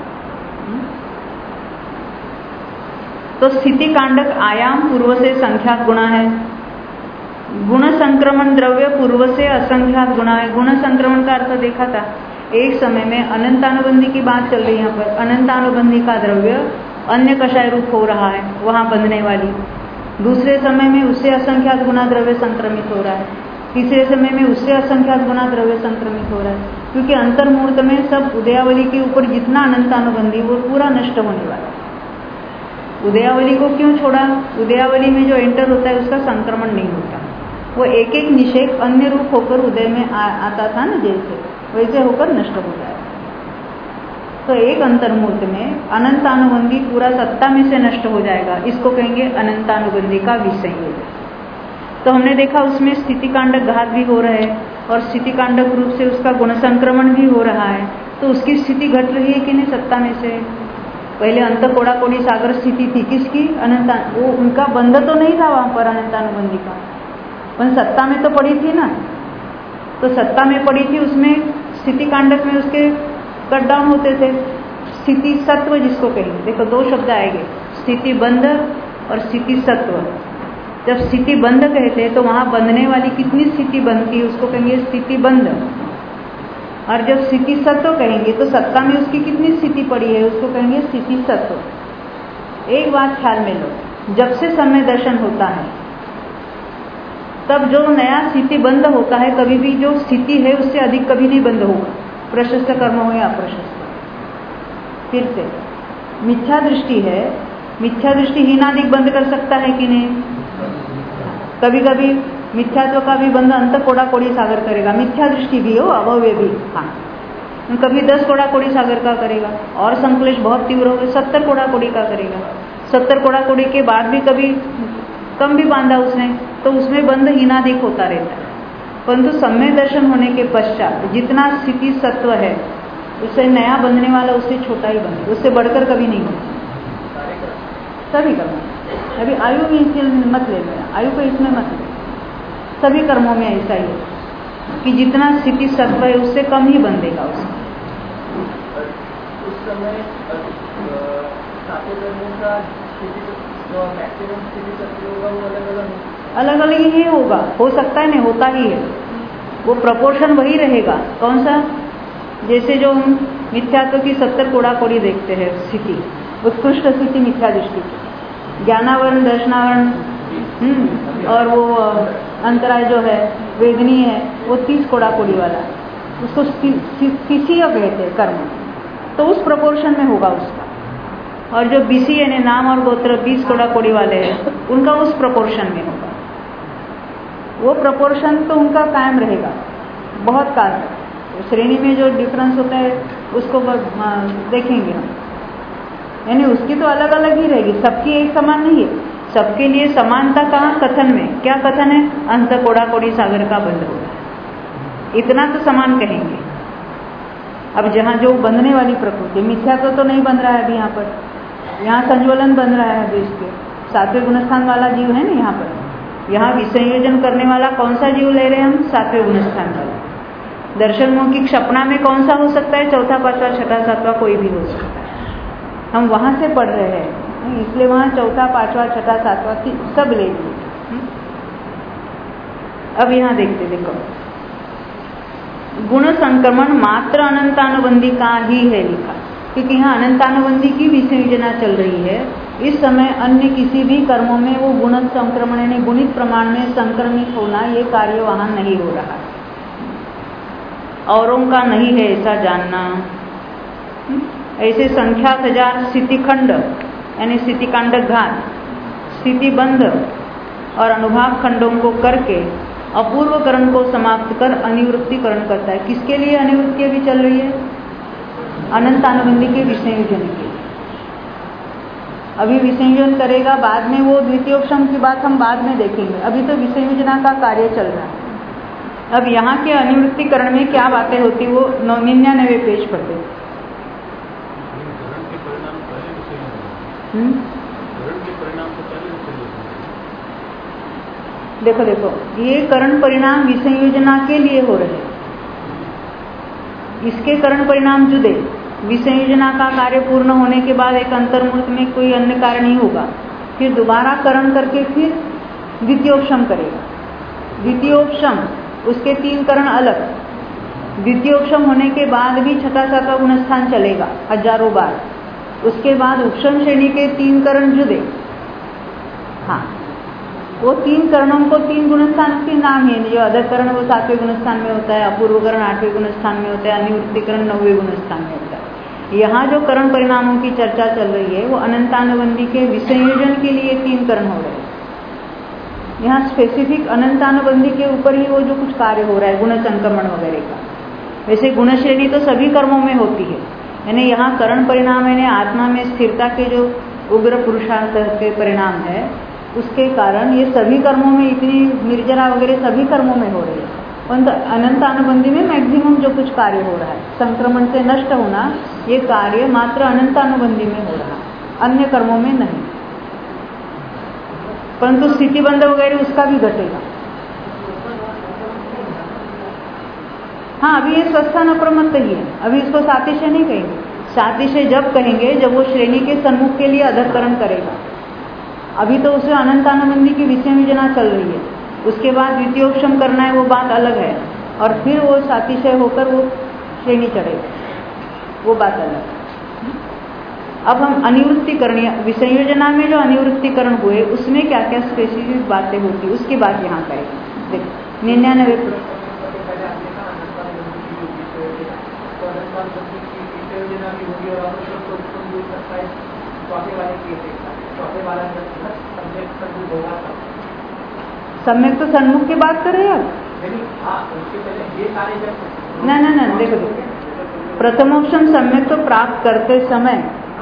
Speaker 1: तो स्थिति कांडक आयाम पूर्व से संख्यात गुणा है, गुण संक्रमण द्रव्य पूर्व से असंख्यात गुणा है। गुण संक्रमण का अर्थ देखा था, एक समय में अनंतानुबंधी की बात चल रही है, यहाँ पर अनंतानुबंधी का द्रव्य अन्य कषाय रूप हो रहा है वहां बंधने वाली, दूसरे समय में उससे असंख्यात गुना द्रव्य संक्रमित हो रहा है, तीसरे समय में उससे असंख्यात गुना द्रव्य संक्रमित हो रहा है, क्योंकि अंतर्मुहूर्त में सब उदयावली के ऊपर जितना अनंतानुबंधी वो पूरा नष्ट होने वाला है। उदयावली को क्यों छोड़ा? उदयावली में जो एंटर होता है उसका संक्रमण नहीं होता, वो एक एक निषेक अन्य रूप होकर उदय में आ, आता था ना, जैसे वैसे होकर नष्ट हो जाए। तो एक अंतर्मूर्त में अनंतानुबंधी पूरा सत्ता में से नष्ट हो जाएगा, इसको कहेंगे अनंतानुबंधी का विसंयोजन। तो हमने देखा उसमें स्थिति कांडक घात भी हो रहे हैं और स्थिति कांडक रूप से उसका गुण संक्रमण भी हो रहा है, तो उसकी स्थिति घट रही है कि नहीं सत्ता में से? पहले अंत कोड़ा कोड़ी सागर स्थिति थी किसकी? अनंता, वो उनका बंध तो नहीं था वहां पर अनंतानुबंधी का, पर सत्ता में तो पड़ी थी ना। तो सत्ता में पड़ी थी, उसमें स्थिति कांडक में उसके कट डाउन होते थे। स्थिति सत्व जिसको कहेंगे, देखो दो शब्द आएंगे, स्थिति बंध और स्थिति सत्व। जब स्थिति बंध कहते हैं तो वहां बंधने वाली कितनी स्थिति बनती है उसको कहेंगे स्थिति बंध, और जब स्थिति सत्व कहेंगे तो सत्ता में उसकी कितनी स्थिति पड़ी है उसको कहेंगे स्थिति सत्व। एक बात ख्याल में लो, जब से समय दर्शन होता है तब जो नया स्थिति बंध होता है, कभी भी जो स्थिति है उससे अधिक कभी नहीं बंद होगा, प्रशस्त कर्म हो या अप्रशस्त। फिर से मिथ्या दृष्टि है, मिथ्या दृष्टि हीनादिक बंद कर सकता है कि नहीं? कभी कभी मिथ्यात्व का भी बंध अंत कोड़ा कोड़ी सागर करेगा, मिथ्या दृष्टि भी हो अभव्य भी, हाँ कभी दस कोड़ा कोड़ी सागर का करेगा, और संक्लेश बहुत तीव्र हो गए सत्तर कोड़ा कोड़ी का करेगा। सत्तर कोड़ा कोड़ी के बाद भी कभी कम भी बांधा उसने तो उसमें बंध हीनादिक होता रहता है, परंतु समय दर्शन होने के पश्चात जितना स्थिति सत्व है उससे नया बंधने वाला उससे छोटा ही बने, उससे बढ़कर कभी नहीं होता। सभी कर्मों, अभी आयु में इसमें मत ले लेना, आयु को इसमें मत ले, सभी कर्मों में ऐसा ही है कि जितना स्थिति सत्व है उससे कम ही बंधेगा उसमें। उस समय अलग अलग ही होगा, हो सकता है नहीं होता ही है, वो प्रपोर्शन वही रहेगा। कौन सा? जैसे जो हम मिथ्यात्व की सत्तर कोड़ा कोड़ी देखते हैं स्थिति, उत्कृष्ट स्थिति मिथ्या दृष्टि की, ज्ञानावरण दर्शनावरण हम्म और वो अंतराय जो है वेदनी है वो तीस कोड़ा कोड़ी वाला, उसको किसी कहते हैं कर्म, तो उस प्रपोर्शन में होगा उसका। और जो बीसी यानी नाम और गोत्र बीस कोड़ा कोड़ी वाले हैं उनका उस प्रपोर्शन में होगा, वो प्रपोर्शन तो उनका कायम रहेगा बहुत काल तक। श्रेणी में जो डिफरेंस होता है उसको देखेंगे हम, यानी उसकी तो अलग अलग ही रहेगी, सबकी एक समान नहीं है। सबके लिए समानता कहाँ? कथन में। क्या कथन है? अंत कोड़ा कोड़ी सागर का बंध होगा, इतना तो समान कहेंगे। अब जहाँ जो बंधने वाली प्रकृति, मिथ्या तो, तो नहीं बन रहा है अभी यहाँ पर, यहाँ संज्वलन बन रहा है अभी इसके सातवें गुणस्थान वाला जीव है ना यहाँ पर। यहाँ विसंयोजन करने वाला कौन सा जीव ले रहे हैं हम? सातवें गुणस्थान वाला। दर्शन मौखिक सपना में कौन सा हो सकता है? चौथा, पांचवा, छठा, सातवां कोई भी हो सकता है। हम वहां से पढ़ रहे हैं, इसलिए वहां चौथा, पांचवा, छठा, सातवां सब ले लिए। अब यहाँ देखते, देखो गुण संक्रमण मात्र अनंतानुबंधी का ही है लिखा, क्योंकि यहाँ अनंतानुबंधी की विसंयोजना चल रही है। इस समय अन्य किसी भी कर्मों में वो गुण संक्रमण यानी गुणित प्रमाण में संक्रमित होना, ये कार्य वहां नहीं हो रहा है। औरों का नहीं है ऐसा जानना। ऐसे संख्या हजार स्थितिखंड यानी स्थितिकांड घात, स्थितिबंध और अनुभाग खंडों को करके अपूर्वकरण को समाप्त कर अनिवृत्तिकरण करता है। किसके लिए अनिवृत्ति अभी चल रही है? अनंतानुबंधी के विसंयोजन के। अभी विसंयोजन करेगा, बाद में वो द्वितीयोपशम की बात हम बाद में देखेंगे। अभी तो विसंयोजना का कार्य चल रहा है। अब यहाँ के अनिवृत्तिकरण में क्या बातें होती वो निन्यानवे पेज पढ़ते। देखो देखो ये करण परिणाम विसंयोजना के लिए हो रहे हैं। इसके करण परिणाम जुदे, विसंयोजना का कार्य पूर्ण होने के बाद एक अंतर्मूर्त में कोई अन्य कार्य नहीं होगा, फिर दोबारा करण करके फिर द्वितीयोपशम करेगा। द्वितीयोपशम उसके तीन करण अलग, द्वितीयोपशम होने के बाद भी छठा सातवां गुणस्थान चलेगा हजारों बार। उसके बाद उपशम श्रेणी के तीन करण जुदे, हाँ वो तीन करणों को तीन गुणस्थान के नाम है। जो अधर करण वो सातवें गुणस्थान में होता है, अपूर्वकरण आठवें गुणस्थान में होता है, अनिवृत्तिकरण नौवें गुणस्थान में होता है। यहाँ जो करण परिणामों की चर्चा चल रही है वो अनंतानुबंधी के विसंयोजन के लिए तीन करण हो रहे हैं। यहाँ स्पेसिफिक अनंतानुबंधी के ऊपर ही वो जो कुछ कार्य हो रहा है गुण संक्रमण वगैरह का। वैसे गुण श्रेणी तो सभी कर्मों में होती है, यानी यहाँ करण परिणाम यानी आत्मा में स्थिरता के जो उग्र पुरुषार्थ के परिणाम है, उसके कारण ये सभी कर्मों में इतनी निर्जरा वगैरह सभी कर्मों में हो रही है। परंतु अनंत अनुबंधी में मैक्सिमम जो कुछ कार्य हो रहा है संक्रमण से नष्ट होना, ये कार्य मात्र अनंत अनुबंधी में हो रहा है, अन्य कर्मों में नहीं। परंतु स्थितिबंध वगैरह उसका भी घटेगा। हाँ अभी ये स्वस्थान अप्रमत्त ही है, अभी इसको सातिशय नहीं कहेंगे। सातिशय जब कहेंगे जब वो श्रेणी के सन्मुख के लिए अधःकरण करेगा। अभी तो उसमें अनंतानुबंधी की विसंयोजना चल रही है, उसके बाद द्वितीयोपशम करना है वो बात अलग है, और फिर वो सातिशय होकर वो श्रेणी चढ़ेगा, वो बात अलग है। अब हम अनिवृत्तिकरण विसंयोजना में जो अनिवृत्तिकरण हुए उसमें क्या क्या स्पेसिफिक बातें होती है उसकी बात यहाँ करेंगे। देखो निन्यानवे सम्यक तो सन्मुख की बात कर रहे हैं आप। ना ना ना देखो देखो प्रथमोपशम सम्यक तो प्राप्त करते समय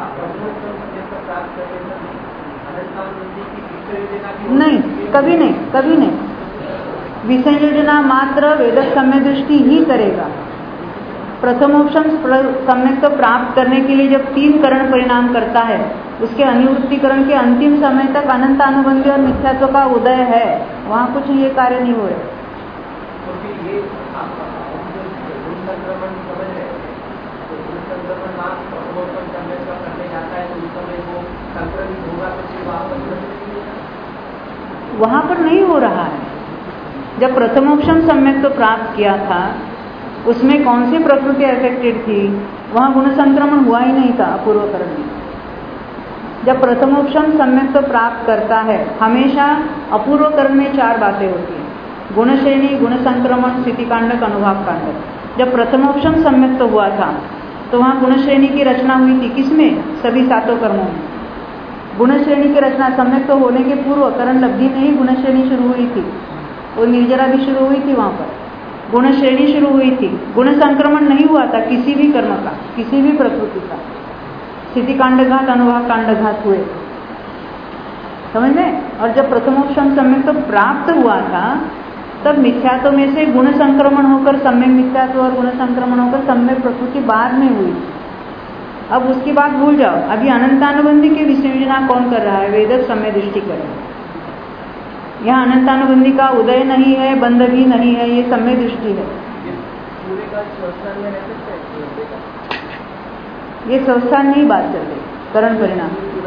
Speaker 1: नहीं, कभी नहीं, कभी नहीं। विसंयोजना मात्र वेदक सम्य दृष्टि ही करेगा। प्रथमोपशम सम्यक तो प्राप्त करने के लिए जब तीन करण परिणाम करता है, उसके अनिवृत्तिकरण के अंतिम समय तक अनंत अनुबंधी और मिथ्यात्व का उदय है, वहां कुछ ये कार्य नहीं हो रहे। वहां पर नहीं हो रहा है। जब प्रथमोपशम सम्यक तो प्राप्त किया था उसमें कौन सी प्रकृति अफेक्टेड थी? वहां गुण संक्रमण हुआ ही नहीं था अपूर्वकरण में। जब प्रथमोपशम सम्यक तो प्राप्त करता है, हमेशा अपूर्वकरण में चार बातें होती हैं, गुण श्रेणी, गुण संक्रमण, स्थितिकांडक, अनुभाव कांडक। जब प्रथमोपशम सम्यक तो हुआ था तो वहां गुण श्रेणी की रचना हुई थी, किसमें? सभी सातों कर्मों में। गुण श्रेणी की रचना सम्यक तो होने के पूर्व करण लब्धि में ही गुण श्रेणी शुरू हुई थी, वो निर्जरा भी शुरू हुई थी, वहां पर गुण श्रेणी शुरू हुई थी। गुण संक्रमण नहीं हुआ था किसी भी कर्म का, किसी भी प्रकृति का। स्थिति कांडघात, अनुभाव कांडघात हुए, समझ में। और जब प्रथमोपशम सम्यक तो प्राप्त हुआ था तब मिथ्यात्व में से गुण संक्रमण होकर सम्यक मिथ्यात्व और गुण संक्रमण होकर सम्यक प्रकृति बाद में हुई। अब उसकी बात भूल जाओ, अभी अनंतानुबंधी की विसंयोजना कौन कर रहा है? वेदक सम्यक दृष्टि कर रहा है। यहाँ अनंतानुबंधी का उदय नहीं है, बंध भी नहीं है, ये सम्यक दृष्टि है। ये संस्थान नहीं बात चल रही, करण परिणाम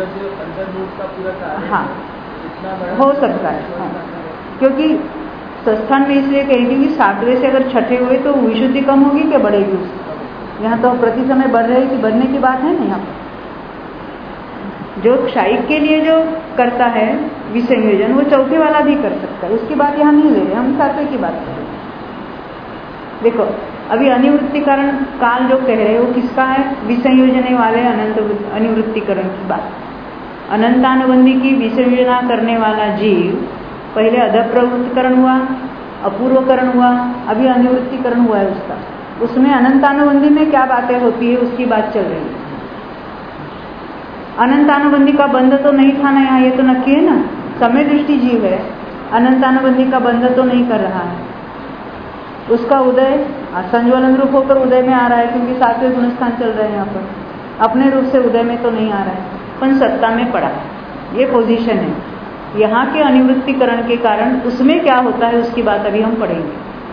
Speaker 1: हाँ हो सकता है हाँ। क्योंकि संस्थान में इसलिए कहेंगे कि सातवें से अगर छठे हुए तो विशुद्धि कम होगी क्या बढ़ेगी? यहाँ तो प्रति समय बढ़ रही कि बढ़ने की बात है ना। यहाँ पर जो क्षायिक के लिए जो करता है विसंयोजन वो चौथे वाला भी कर सकता है, उसकी बात यहाँ नहीं ले रहे, हम सातवें की बात कर रहे हैं। देखो अभी अनिवृत्तिकरण काल जो कह रहे हो किसका है? विसंयोजने वाले अनंत अनिवृत्तिकरण की बात। अनंतानुबंधी की विसंयोजना करने वाला जीव पहले अधप्रवृत्तिकरण हुआ, अपूर्वकरण हुआ, अभी अनिवृत्तिकरण हुआ है उसका। उसमें अनंतानुबंधी में क्या बातें होती है उसकी बात चल रही है। अनंतानुबंधी का बंध तो नहीं था ना यहाँ, ये तो नक्की है ना। समय दृष्टि जीव है, अनंतानुबंधी का बंध तो नहीं कर रहा है। उसका उदय संज्वलन रूप होकर उदय में आ रहा है, क्योंकि सातवें गुणस्थान चल रहे हैं यहाँ पर। अपने रूप से उदय में तो नहीं आ रहा है, पण सत्ता में पड़ा, ये पोजीशन है। यहाँ के अनिवृत्तिकरण के कारण उसमें क्या होता है उसकी बात अभी हम पढ़ेंगे।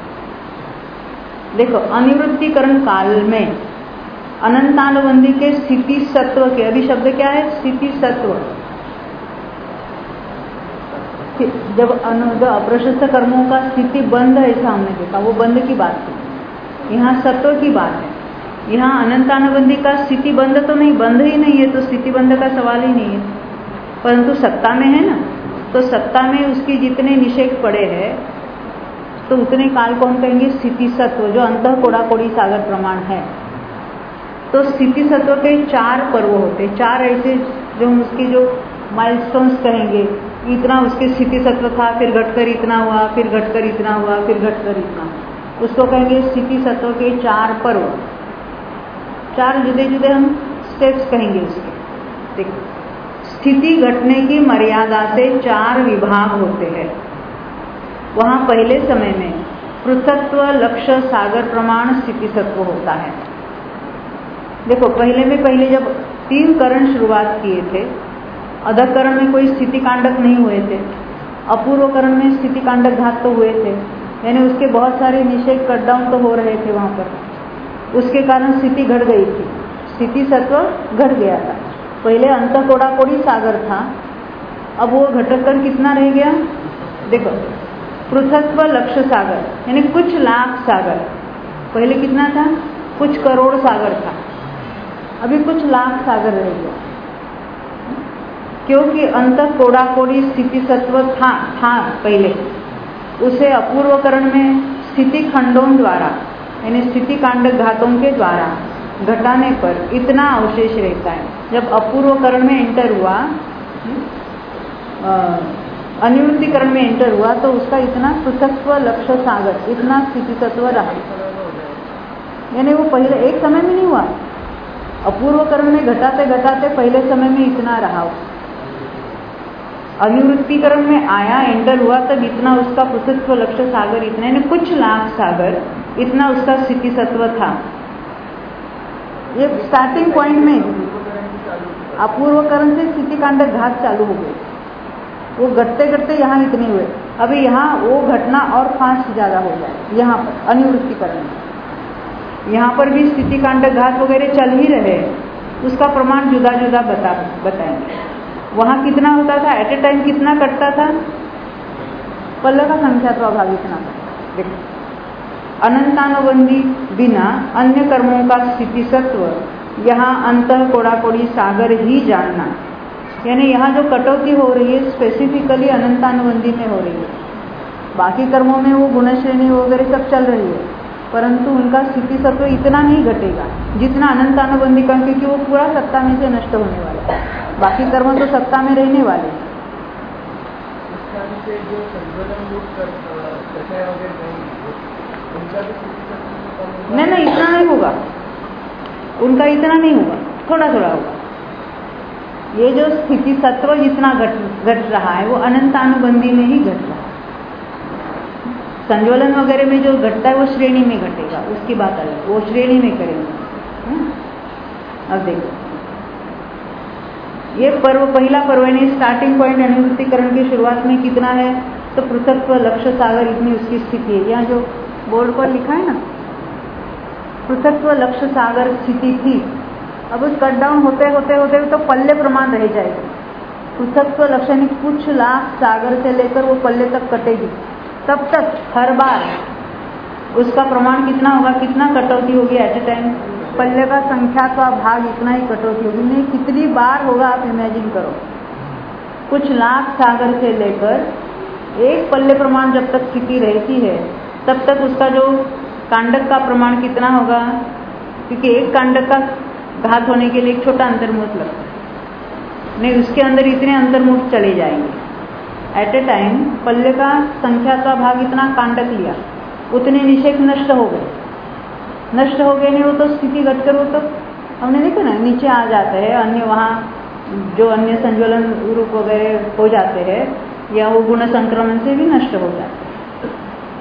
Speaker 1: देखो अनिवृत्तिकरण काल में अनंतानुबंधी के स्थिति सत्व के, अभी शब्द क्या है? स्थिति सत्व। जब अप्रशस्त कर्मों का स्थिति बंध ऐसा हमने देखा, वो बंध की बात थी। यहाँ सत्व की बात है। यहाँ अनंतानुबंधी का स्थिति बंध तो नहीं, बंध ही नहीं है तो स्थिति बंध का सवाल ही नहीं है, परंतु सत्ता में है ना। तो सत्ता में उसकी जितने निषेध पड़े हैं तो उतने काल को हम कहेंगे स्थिति सत्व, जो अंतः कोड़ा कोड़ी सागर प्रमाण है। तो स्थिति सत्व के चार पर्व होते, चार ऐसे जो हम उसकी जो माइलस्टोन्स कहेंगे। इतना उसके स्थिति सत्व था, फिर घटकर इतना हुआ, फिर घटकर इतना हुआ, फिर घटकर इतना, उसको कहेंगे स्थिति सत्व के चार पर्व। चार जुदे जुदे हम स्टेप्स कहेंगे उसके। देखो स्थिति घटने की मर्यादा से चार विभाग होते हैं। वहाँ पहले समय में पृथक्त्व लक्ष्य सागर प्रमाण स्थिति सत्व होता है। देखो पहले में पहले जब तीन करण शुरुआत किए थे, अधकरण में कोई स्थिति कांडक नहीं हुए थे, अपूर्वकरण में स्थिति कांडक घात तो हुए थे, यानी उसके बहुत सारे निषेध कट डाउन तो हो रहे थे वहाँ पर। उसके कारण स्थिति घट गई थी, स्थिति सत्व घट गया था। पहले अंत कोड़ा कोड़ी सागर था, अब वो घटक कर कितना रह गया? देखो पृथक्त्व लक्ष्य सागर यानी कुछ लाख सागर। पहले कितना था? कुछ करोड़ सागर था, अभी कुछ लाख सागर रह गया। क्योंकि अंत कोड़ा कोड़ी स्थिति सत्व था था पहले, उसे अपूर्वकरण में स्थिति खंडों द्वारा यानी स्थिति कांडक घातों के द्वारा घटाने पर इतना अवशेष रहता है। जब अपूर्वकरण में एंटर हुआ, अनिवृत्तिकरण में एंटर हुआ, तो उसका इतना पृथक्त्व लक्ष्य सागर इतना स्थिति तत्व रहा, यानी वो पहले एक समय में नहीं हुआ। अपूर्वकरण में घटाते घटाते पहले समय में इतना रहा, अनिवृत्तिकरण में आया एंटर हुआ तब इतना उसका पृथक्त्व लक्ष्य सागर इतना, यानी कुछ लाख सागर इतना उसका स्थिति सत्व था। ये स्टार्टिंग पॉइंट में अपूर्वकरण से स्थिति कांडक घात चालू हो गई, वो घटते घटते यहाँ इतने हुए। अभी यहाँ वो घटना और फास्ट ज्यादा हो जाए। यहाँ पर अनिवृत्तिकरण में यहाँ पर भी स्थिति कांडक घात वगैरह चल ही रहे, उसका प्रमाण जुदा जुदा बता बताएंगे। वहाँ कितना होता था एट ए टाइम, कितना कटता था? पल्ल का संख्या तो अभाव इतना था। देखो अनंतानुबंधी बिना अन्य कर्मों का स्थिति सत्व यहाँ अंतः कोड़ा कोड़ी सागर ही जानना, यानी यहाँ जो कटौती हो रही है स्पेसिफिकली अनंतानुबंधी में हो रही है। बाकी कर्मों में वो गुण श्रेणी वगैरह सब चल रही है, परंतु उनका स्थिति सत्व इतना नहीं घटेगा जितना अनंतानुबंधी का, क्योंकि वो पूरा सत्ता में से नष्ट होने वाला है। बाकी कर्म तो सत्ता में रहने वाले हैं। नहीं नहीं इतना नहीं होगा, उनका इतना नहीं होगा, थोड़ा थोड़ा होगा। ये जो स्थिति सत्व जितना घट घट रहा है वो अनंतानुबंधी में ही घट रहा है। संज्वलन वगैरह में जो घटता है वो श्रेणी में घटेगा, उसकी बात अलग, वो श्रेणी में करेंगे। अब देखो ये पर्व, पहला पर्व यानी स्टार्टिंग पॉइंट अनिवृत्तिकरण की शुरुआत में कितना है, तो पृथक्त्व लक्ष्य सागर इतनी उसकी स्थिति है। यहाँ जो बोर्ड पर लिखा है ना, पृथक्त्व लक्ष्य सागर स्थिति थी। अब उस कट डाउन होते होते होते तो पल्ले प्रमाण रह जाएगी। पृथक्त्व लक्ष्य यानी कुछ लाख सागर से लेकर वो पल्ले तक कटेगी, तब तक हर बार उसका प्रमाण कितना होगा, कितना कटौती होगी एट ए टाइम, पल्ले का संख्या का भाग इतना ही कटौती होगी। नहीं कितनी बार होगा आप इमेजिन करो। कुछ लाख सागर से लेकर एक पल्ले प्रमाण जब तक स्थिति रहती है तब तक उसका जो कांडक का प्रमाण कितना होगा, क्योंकि एक कांडक का घात होने के लिए एक छोटा अंतर्मुहूर्त लगता है, नहीं उसके अंदर इतने अंतर्मुहूर्त चले जाएंगे एट ए टाइम। पल्ले का संख्या का भाग इतना कांडक लिया, उतने निषेक नष्ट हो गए, नष्ट हो गए नहीं वो तो स्थिति घटकर वो तो हमने देखा ना नीचे आ जाते हैं, अन्य वहाँ जो अन्य संज्वलन रूप वगैरह हो जाते हैं या वो गुण संक्रमण से भी नष्ट हो जाते हैं।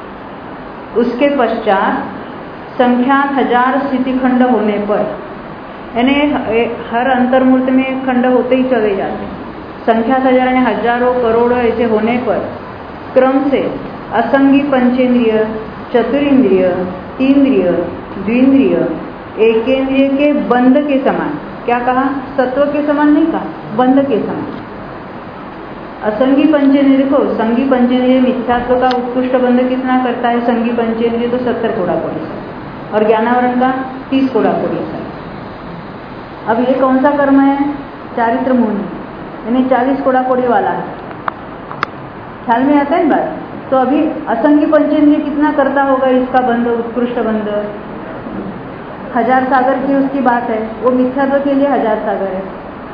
Speaker 1: उसके पश्चात संख्यात हजार स्थिति खंड होने पर, यानी हर अंतर्मूर्त में खंड होते ही चले जाते हैं। संख्यात हजार यानी हजारों करोड़ों ऐसे होने पर क्रम से असंगी पंचेंद्रिय, चतुरिंद्रिय, तीन्द्रिय, द्विंद्रिय, एकेंद्रिय के बंध के समान, क्या कहा, सत्व के समान नहीं कहा, बंध के समान। असंगी पंचेंद्रिय, देखो संगी पंचेंद्रिय मिथ्यात्व का उत्कृष्ट बंध कितना करता है, संगी पंचेंद्रिय तो सत्तर कोड़ा कोड़ी से और ज्ञानावरण का तीस कोड़ा कोड़ी से। अब ये कौन सा कर्म है, चारित्र मुनि, यानी चालीस कोड़ा कोड़ी वाला है। ख्याल में आता है ना बात। तो अभी असंगी पंचेंद्रिय कितना करता होगा इसका बंध, उत्कृष्ट बंध, हजार सागर की उसकी बात है। वो मिथ्यात्व के लिए हजार सागर है।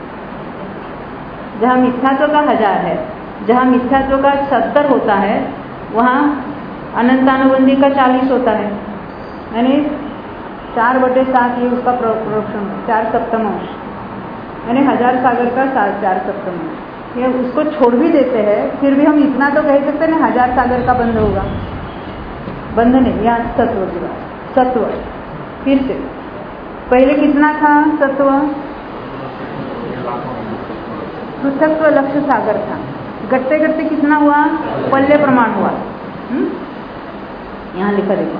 Speaker 1: जहाँ मिथ्यात्व का हजार है, जहाँ मिथ्यात्व का सत्तर होता है, वहाँ अनंतानुबंधी का चालीस होता है, यानी चार बटे सात ये उसका प्रोपोर्शन, चार सप्तम अंश, यानी हजार सागर का सात चार सप्तम अंश। ये उसको छोड़ भी देते हैं, फिर भी हम इतना तो कह सकते हैं ना हजार सागर का बंध होगा। बंध नहीं, यहाँ सत्व की बात, सत्व। फिर से पहले कितना था सत्व, पृथक्त्व लक्ष्य सागर था, घटते घटते कितना हुआ, पल्ले प्रमाण हुआ। हुँ? यहाँ लिखा देखो,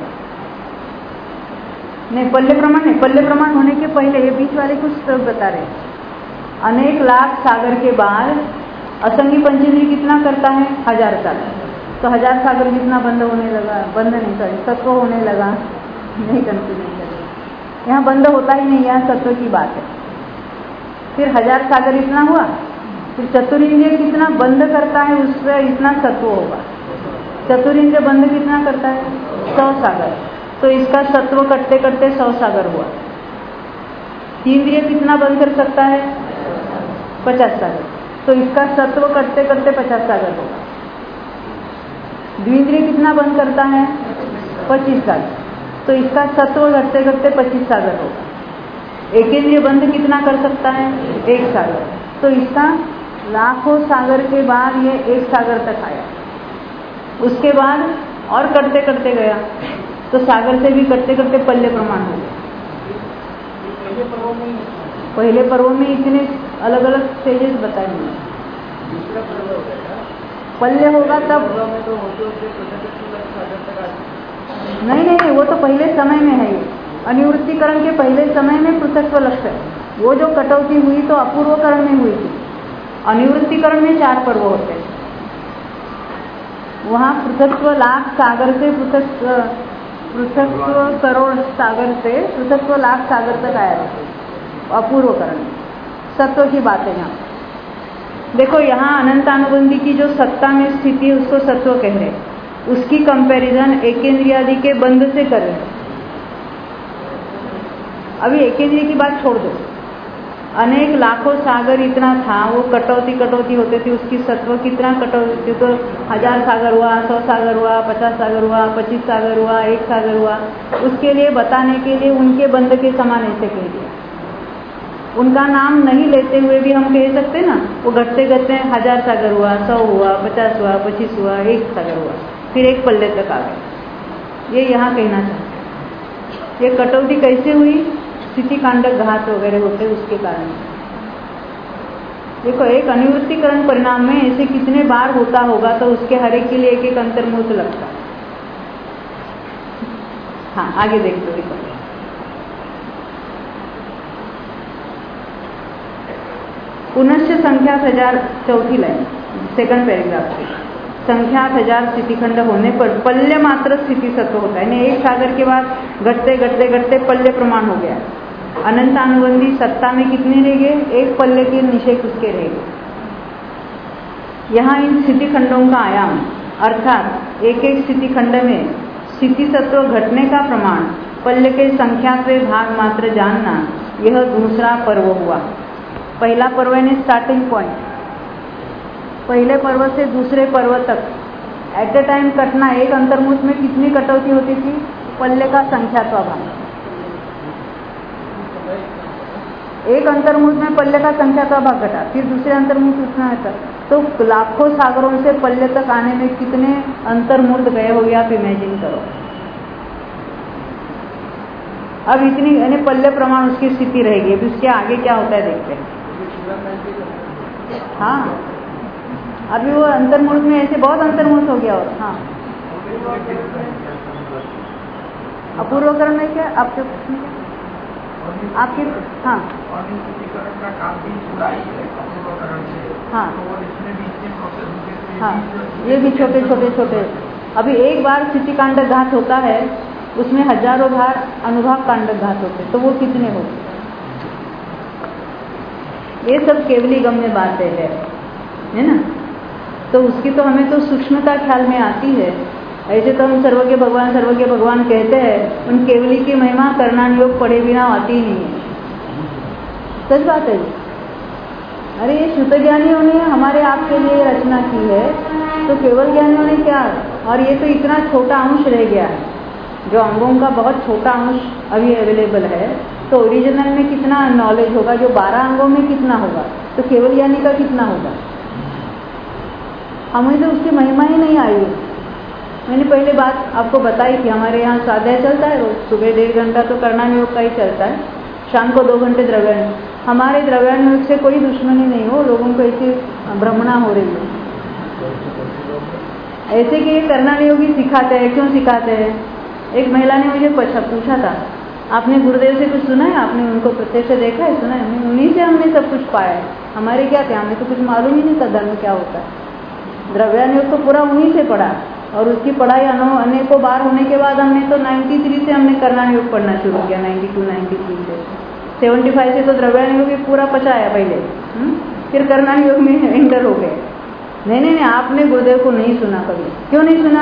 Speaker 1: नहीं पल्ले प्रमाण नहीं, पल्ले प्रमाण होने के पहले ये बीच वाले कुछ सब बता रहे। अनेक लाख सागर के बाद असंगी पंचेंद्रिय कितना करता है, हजार सागर। तो हजार सागर कितना बंद होने लगा, बंद नहीं सॉरी सत्व होने लगा, नहीं कंफ्यूजन करेगा, यहाँ बंद होता ही नहीं, यहाँ सत्व की बात है। फिर हजार सागर इतना हुआ, फिर चतुरिंद्रिय कितना बंद करता है, उससे इतना सत्व होगा। चतुरिंद्रिय बंद कितना करता है, सौ सागर, तो इसका सत्व कटते कटते सौ सागर हुआ। तीन्द्रिय कितना बंद कर सकता है, पचास सागर, तो इसका सत्व कटते करते पचास सागर होगा। द्विंद्रिय कितना बंद करता है, पच्चीस सागर, तो इसका सत्व घटते घटते पच्चीस सागर होगा। एकेंद्रिय बंद कितना कर सकता है, एक सागर, तो इसका लाखों सागर के बाद ये एक सागर तक आया। उसके बाद और कटते कटते गया, तो सागर से भी कटते कटते पल्ले प्रमाण हो गया। पहले पर्वों में इतने अलग अलग स्टेजेस बताएंगे, पल्ले होगा तब नहीं नहीं नहीं वो तो पहले समय में है। ये अनिवृत्तिकरण के पहले समय में पृथक्त्व लक्ष्य, वो जो कटौती हुई तो अपूर्वकरण में हुई थी। अनिवृत्तिकरण में चार पर्व होते हैं, वहाँ पृथक्त्व लाख सागर से पृथक्त्व पृथक्त्व करोड़ सागर से पृथक्त्व लाख सागर तक आया था अपूर्वकरण। सत्व की बात है यहाँ। देखो यहाँ अनंतानुबंधी की जो सत्ता में स्थिति है उसको सत्व कह रहे, उसकी कंपैरिजन एकेंद्रियादि के बंध से कर रहे हैं। अभी एकेंद्रिय की बात छोड़ दो, अनेक लाखों सागर इतना था, वो कटौती कटौती होती थी, उसकी सत्व कितना कटौती, तो हजार सागर हुआ, सौ सागर हुआ, पचास सागर हुआ, पच्चीस सागर हुआ, एक सागर हुआ। उसके लिए बताने के लिए उनके बंध के समान ऐसे कह दिया। उनका नाम नहीं लेते हुए भी हम कह सकते ना, वो घटते घटते हजार सागर हुआ, सौ हुआ, पचास हुआ, पच्चीस हुआ, एक सागर हुआ, फिर एक पल्ले तक आ गए। ये यहाँ कहना चाहते हैं। ये कटौती कैसे हुई? स्थिति कांडक घात वगैरह होते उसके कारण। देखो, एक अनिवृत्तिकरण परिणाम में ऐसे कितने बार होता होगा तो उसके हर एक के लिए एक एक अंतर्मुहूर्त लगता। हाँ, आगे देखते देखो। पुनश्च संख्या हजार, चौथी लाइन, सेकंड पैराग्राफ से, संख्या हजार स्थितिखंड होने पर पल्य मात्र स्थिति सत्व होता है। एक सागर के बाद घटते घटते घटते पल्य प्रमाण हो गया। अनंत अनुबंधी सत्ता में कितने रह गए? एक पल्ले के निषेक उसके रह गए। यहाँ इन स्थिति खंडों का आयाम अर्थात एक एक स्थिति खंड में स्थिति सत्व घटने का प्रमाण पल्य के संख्यात्वे भाग मात्र जानना, यह दूसरा पर्व हुआ। पहला पर्व ने स्टार्टिंग पॉइंट, पहले पर्व से दूसरे पर्व तक एट ए टाइम कटना। एक अंतर्मुहूर्त में कितनी कटौती होती थी? पल्ले का संख्यात्व भाग। एक अंतर्मुहूर्त में पल्ले का संख्यात्व भाग घटा, फिर दूसरे अंतर्मुहूर्त उतना है तक, तो लाखों सागरों से पल्ले तक आने में कितने अंतर्मुहूर्त गए होंगे आप इमेजिन करो। अब इतनी यानी पल्ले प्रमाण उसकी स्थिति रहेगी। अभी उसके आगे क्या होता है देखते हैं। हाँ, अभी वो अंतर्मुहूर्त में ऐसे बहुत अंतर्मुहूर्त हो गया। और हाँ, अपूर्वकरण में क्या आपके आपके हाँ हाँ हाँ, ये भी छोटे छोटे छोटे। अभी एक बार स्थिति कांडक घात होता है, उसमें हजारों बार अनुभाग कांडक घात होते, तो वो कितने होते? ये सब केवली गम्य बातें है, है ना। तो उसकी तो हमें तो सूक्ष्मता ख्याल में आती है। ऐसे तो हम सर्वज्ञ भगवान सर्वज्ञ भगवान कहते हैं, उन केवली की महिमा करणान योग पढ़े बिना आती ही नहीं है। सच बात है। अरे ये शुद्ध ज्ञानियों ने हमारे आपके लिए रचना की है, तो केवल ज्ञानियों ने क्या? और ये तो इतना छोटा अंश रह गया है, जो अंगों का बहुत छोटा अंश अभी अवेलेबल है। तो ओरिजिनल में कितना नॉलेज होगा? जो बारह अंगों में कितना होगा? तो केवल ज्ञानी का कितना होगा? हमें तो उसकी महिमा ही नहीं आई है। मैंने पहले बात आपको बताई कि हमारे यहाँ स्वाध्याय चलता है रोज सुबह डेढ़ घंटा तो कर्णान योग का ही चलता है, शाम को दो घंटे द्रव्यान। हमारे द्रव्यान योग से कोई दुश्मनी नहीं हो, लोगों को ऐसी भ्रमणा हो रही है ऐसे कि ये कर्णान योगी सिखाते हैं। क्यों सिखाते हैं? एक महिला ने मुझे पूछा था, आपने गुरुदेव से कुछ सुना है? आपने उनको प्रत्यक्ष देखा है? सुना है? उन्हीं से हमने सब कुछ पाया है। हमारे क्या थे? हमें तो कुछ मालूम ही नहीं था धर्म क्या होता है। द्रव्यान योग तो पूरा उन्हीं से पढ़ा, और उसकी पढ़ाई अनेकों बार होने के बाद हमने तो तिरानवे से हमने कर्णान योग पढ़ना शुरू किया। बानवे, तिरानवे से पचहत्तर से तो द्रव्यान योग पूरा पचाया पहले, हुँ? फिर कर्णान योग में एंटर हो गए। नहीं नहीं नहीं, आपने गुरुदेव को नहीं सुना कभी। क्यों नहीं सुना?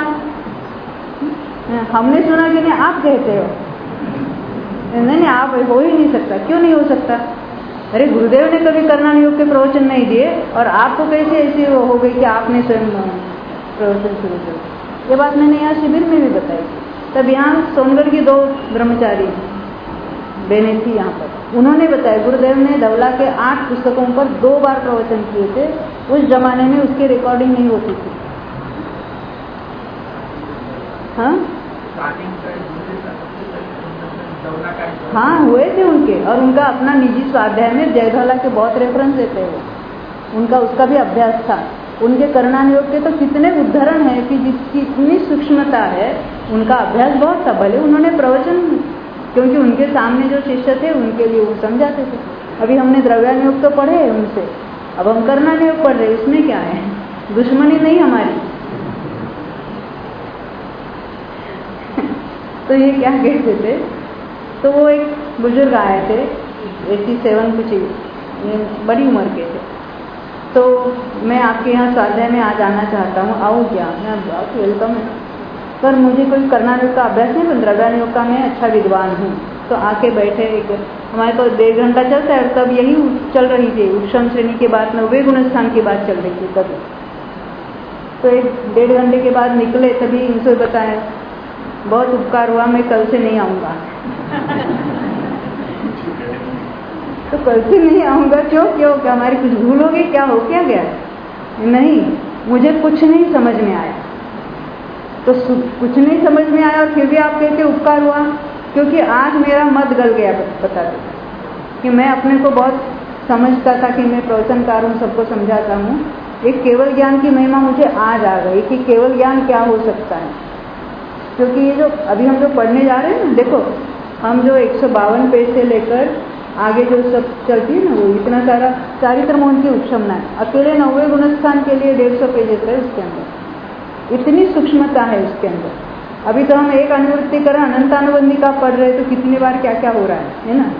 Speaker 1: हमने सुना कि नहीं आप कहते हो। नहीं नहीं, आप हो ही नहीं सकता। क्यों नहीं हो सकता? अरे गुरुदेव ने कभी कर्णान योग के प्रवचन नहीं दिए, और आपको कैसे ऐसी हो गई कि आपने स्वयं प्रवचन शुरू कर? ये बात मैंने यहाँ शिविर में भी बताई। तब यहाँ सोनगढ़ की दो ब्रह्मचारी बहनें थी यहाँ पर, उन्होंने बताया गुरुदेव ने धवला के आठ पुस्तकों पर दो बार प्रवचन किए थे। उस जमाने में उसकी रिकॉर्डिंग नहीं होती थी। हाँ हाँ हुए थे उनके, और उनका अपना निजी स्वाध्याय में जयधौला के बहुत रेफरेंस देते हैं। उनका उसका भी अभ्यास था। उनके कर्णान योग के तो कितने उदाहरण है कि जिसकी इतनी सूक्ष्मता है। उनका अभ्यास बहुत था। भले उन्होंने प्रवचन, क्योंकि उनके सामने जो शिष्य थे उनके लिए वो समझाते थे। अभी हमने द्रव्यान योग तो पढ़े है उनसे, अब हम कर्णान योग पढ़ रहे, इसमें क्या है? दुश्मनी नहीं हमारी। तो ये क्या कहते थे? तो वो एक बुजुर्ग आए थे, सत्तासी कुछ, ये बड़ी उम्र के थे। तो मैं आपके यहाँ स्वाध्याय में आज आना चाहता हूँ, आऊँ क्या? मैं बहुत वेलकम है, पर मुझे कोई कर्णान योग का अभ्यास नहीं, पर द्रव्यान योग का मैं अच्छा विद्वान हूँ। तो आके बैठे। एक हमारे तो डेढ़ घंटा चलता है, तब यही चल रही थी उत्तम श्रेणी के बाद नब्बे गुण स्थान की बात चल रही थी तभी। तो एक डेढ़ घंटे के बाद निकले, तभी उनसे बताया बहुत उपकार हुआ, मैं कल से नहीं आऊँगा। तो कल से नहीं आऊँगा क्यों? क्यों क्या हमारी कुछ भूल हो गई? क्या हो क्या गया? नहीं, मुझे कुछ नहीं समझ में आया। तो कुछ नहीं समझ में आया और फिर भी आप कहते उपकार हुआ, क्योंकि आज मेरा मत गल गया। बता दो कि मैं अपने को बहुत समझता था कि मैं प्रवचनकार हूँ, सबको समझाता हूँ। एक केवल ज्ञान की महिमा मुझे आज आ गई कि केवल ज्ञान क्या हो सकता है। क्योंकि ये जो अभी हम जो पढ़ने जा रहे हैं ना, देखो हम जो एक सौ बावन पेज से लेकर आगे जो सब चलती है ना, वो इतना सारा चारित्र मौन की उपशमना है। अकेले नौवे गुणस्थान के लिए डेढ़ सौ पेजेस है उसके अंदर, इतनी सूक्ष्मता है उसके अंदर। अभी तो हम एक अनुवृत्ति कर अनंतानुबंधी का पढ़ रहे, तो कितनी बार क्या क्या हो रहा है, है ना।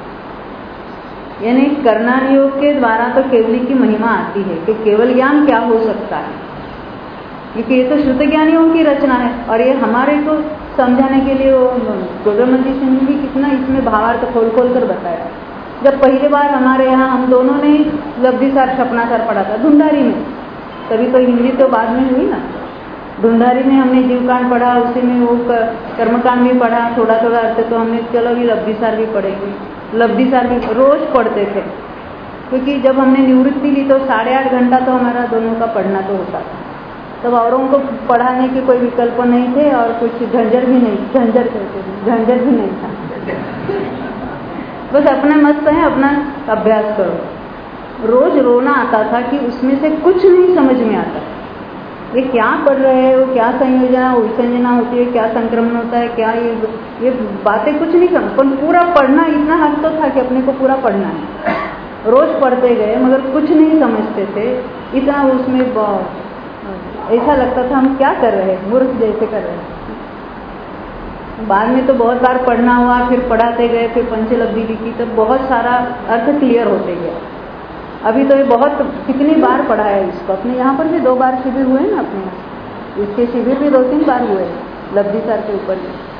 Speaker 1: यानी करनाल योग के द्वारा तो केवली की महिमा आती है कि केवल ज्ञान क्या हो सकता है, क्योंकि ये तो श्रुत ज्ञानियों की रचना है। और ये हमारे को समझाने के लिए वो गोदरमंदी सिंह ने भी कितना इसमें भावार्थ खोल खोल कर बताया। जब पहली बार हमारे यहाँ हम दोनों ने लब्धिसार सपनासार पढ़ा था ढूंढारी में, तभी तो हिंदी तो बाद में हुई ना। ढूंढारी में हमने जीवकांड पढ़ा, उसी में वो कर्मकांड भी पढ़ा, थोड़ा थोड़ा अर्थ, तो हमने चलो भी लब्धिसार भी पढ़ेंगे। लब्धिसार भी रोज पढ़ते थे, क्योंकि जब हमने निवृत्ति ली तो साढ़े आठ घंटा तो हमारा दोनों का पढ़ना तो होता था। तब औरों को पढ़ाने के कोई विकल्प नहीं थे और कुछ झंझट भी नहीं, झंझट कहते थे, झंझट भी नहीं था। बस अपने मस्त है, अपना अभ्यास करो। रोज रोना आता था कि उसमें से कुछ नहीं समझ में आता, ये क्या पढ़ रहे हैं, वो क्या संयोजना विसंजना होती है, क्या संक्रमण होता है, क्या ये ये बातें कुछ नहीं समझ। पर पूरा पढ़ना इतना हद तो था कि अपने को पूरा पढ़ना है। रोज पढ़ते गए मगर कुछ नहीं समझते थे, इतना उसमें ऐसा लगता था हम क्या कर रहे हैं, मूर्ख जैसे कर रहे हैं। बाद में तो बहुत बार पढ़ना हुआ, फिर पढ़ाते गए, फिर पंचलब्धि लिखी, तो बहुत सारा अर्थ क्लियर होते गया। अभी तो ये बहुत कितनी बार पढ़ा है इसको। अपने यहाँ पर भी दो बार शिविर हुए ना, अपने इसके शिविर भी दो तीन बार हुए लब्धिसार के ऊपर।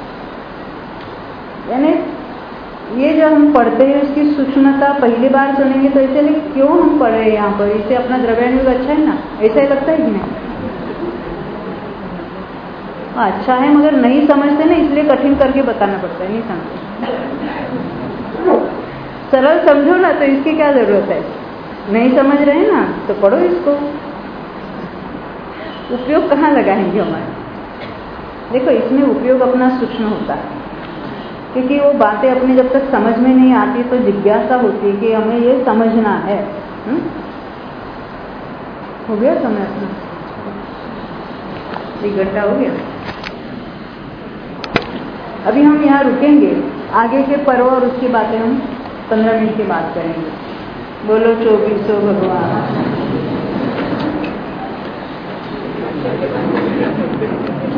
Speaker 1: यानी ये जो हम पढ़ते हैं उसकी सूक्ष्मता पहली बार सुनेंगे तो ऐसे लगे क्यों हम पढ़ रहे हैं यहाँ पर, इसे अपना द्रव्यान योग अच्छा है ना, ऐसा ही लगता है कि नहीं। अच्छा है मगर नहीं समझते ना, इसलिए कठिन करके बताना पड़ता है, नहीं समझते। सरल समझो ना तो इसकी क्या जरूरत है। नहीं समझ रहे ना तो पढ़ो इसको, उपयोग कहाँ लगाएंगे हमारे। देखो इसमें उपयोग अपना सूक्ष्म होता है, क्योंकि वो बातें अपनी जब तक समझ में नहीं आती तो जिज्ञासा होती है कि हमें ये समझना है। हुँ? हो गया समय अपना, एक घंटा हो गया। अभी हम यहाँ रुकेंगे, आगे के पर्व और उसकी बातें हम पंद्रह मिनट के बाद करेंगे। बोलो चौबीसों भगवान।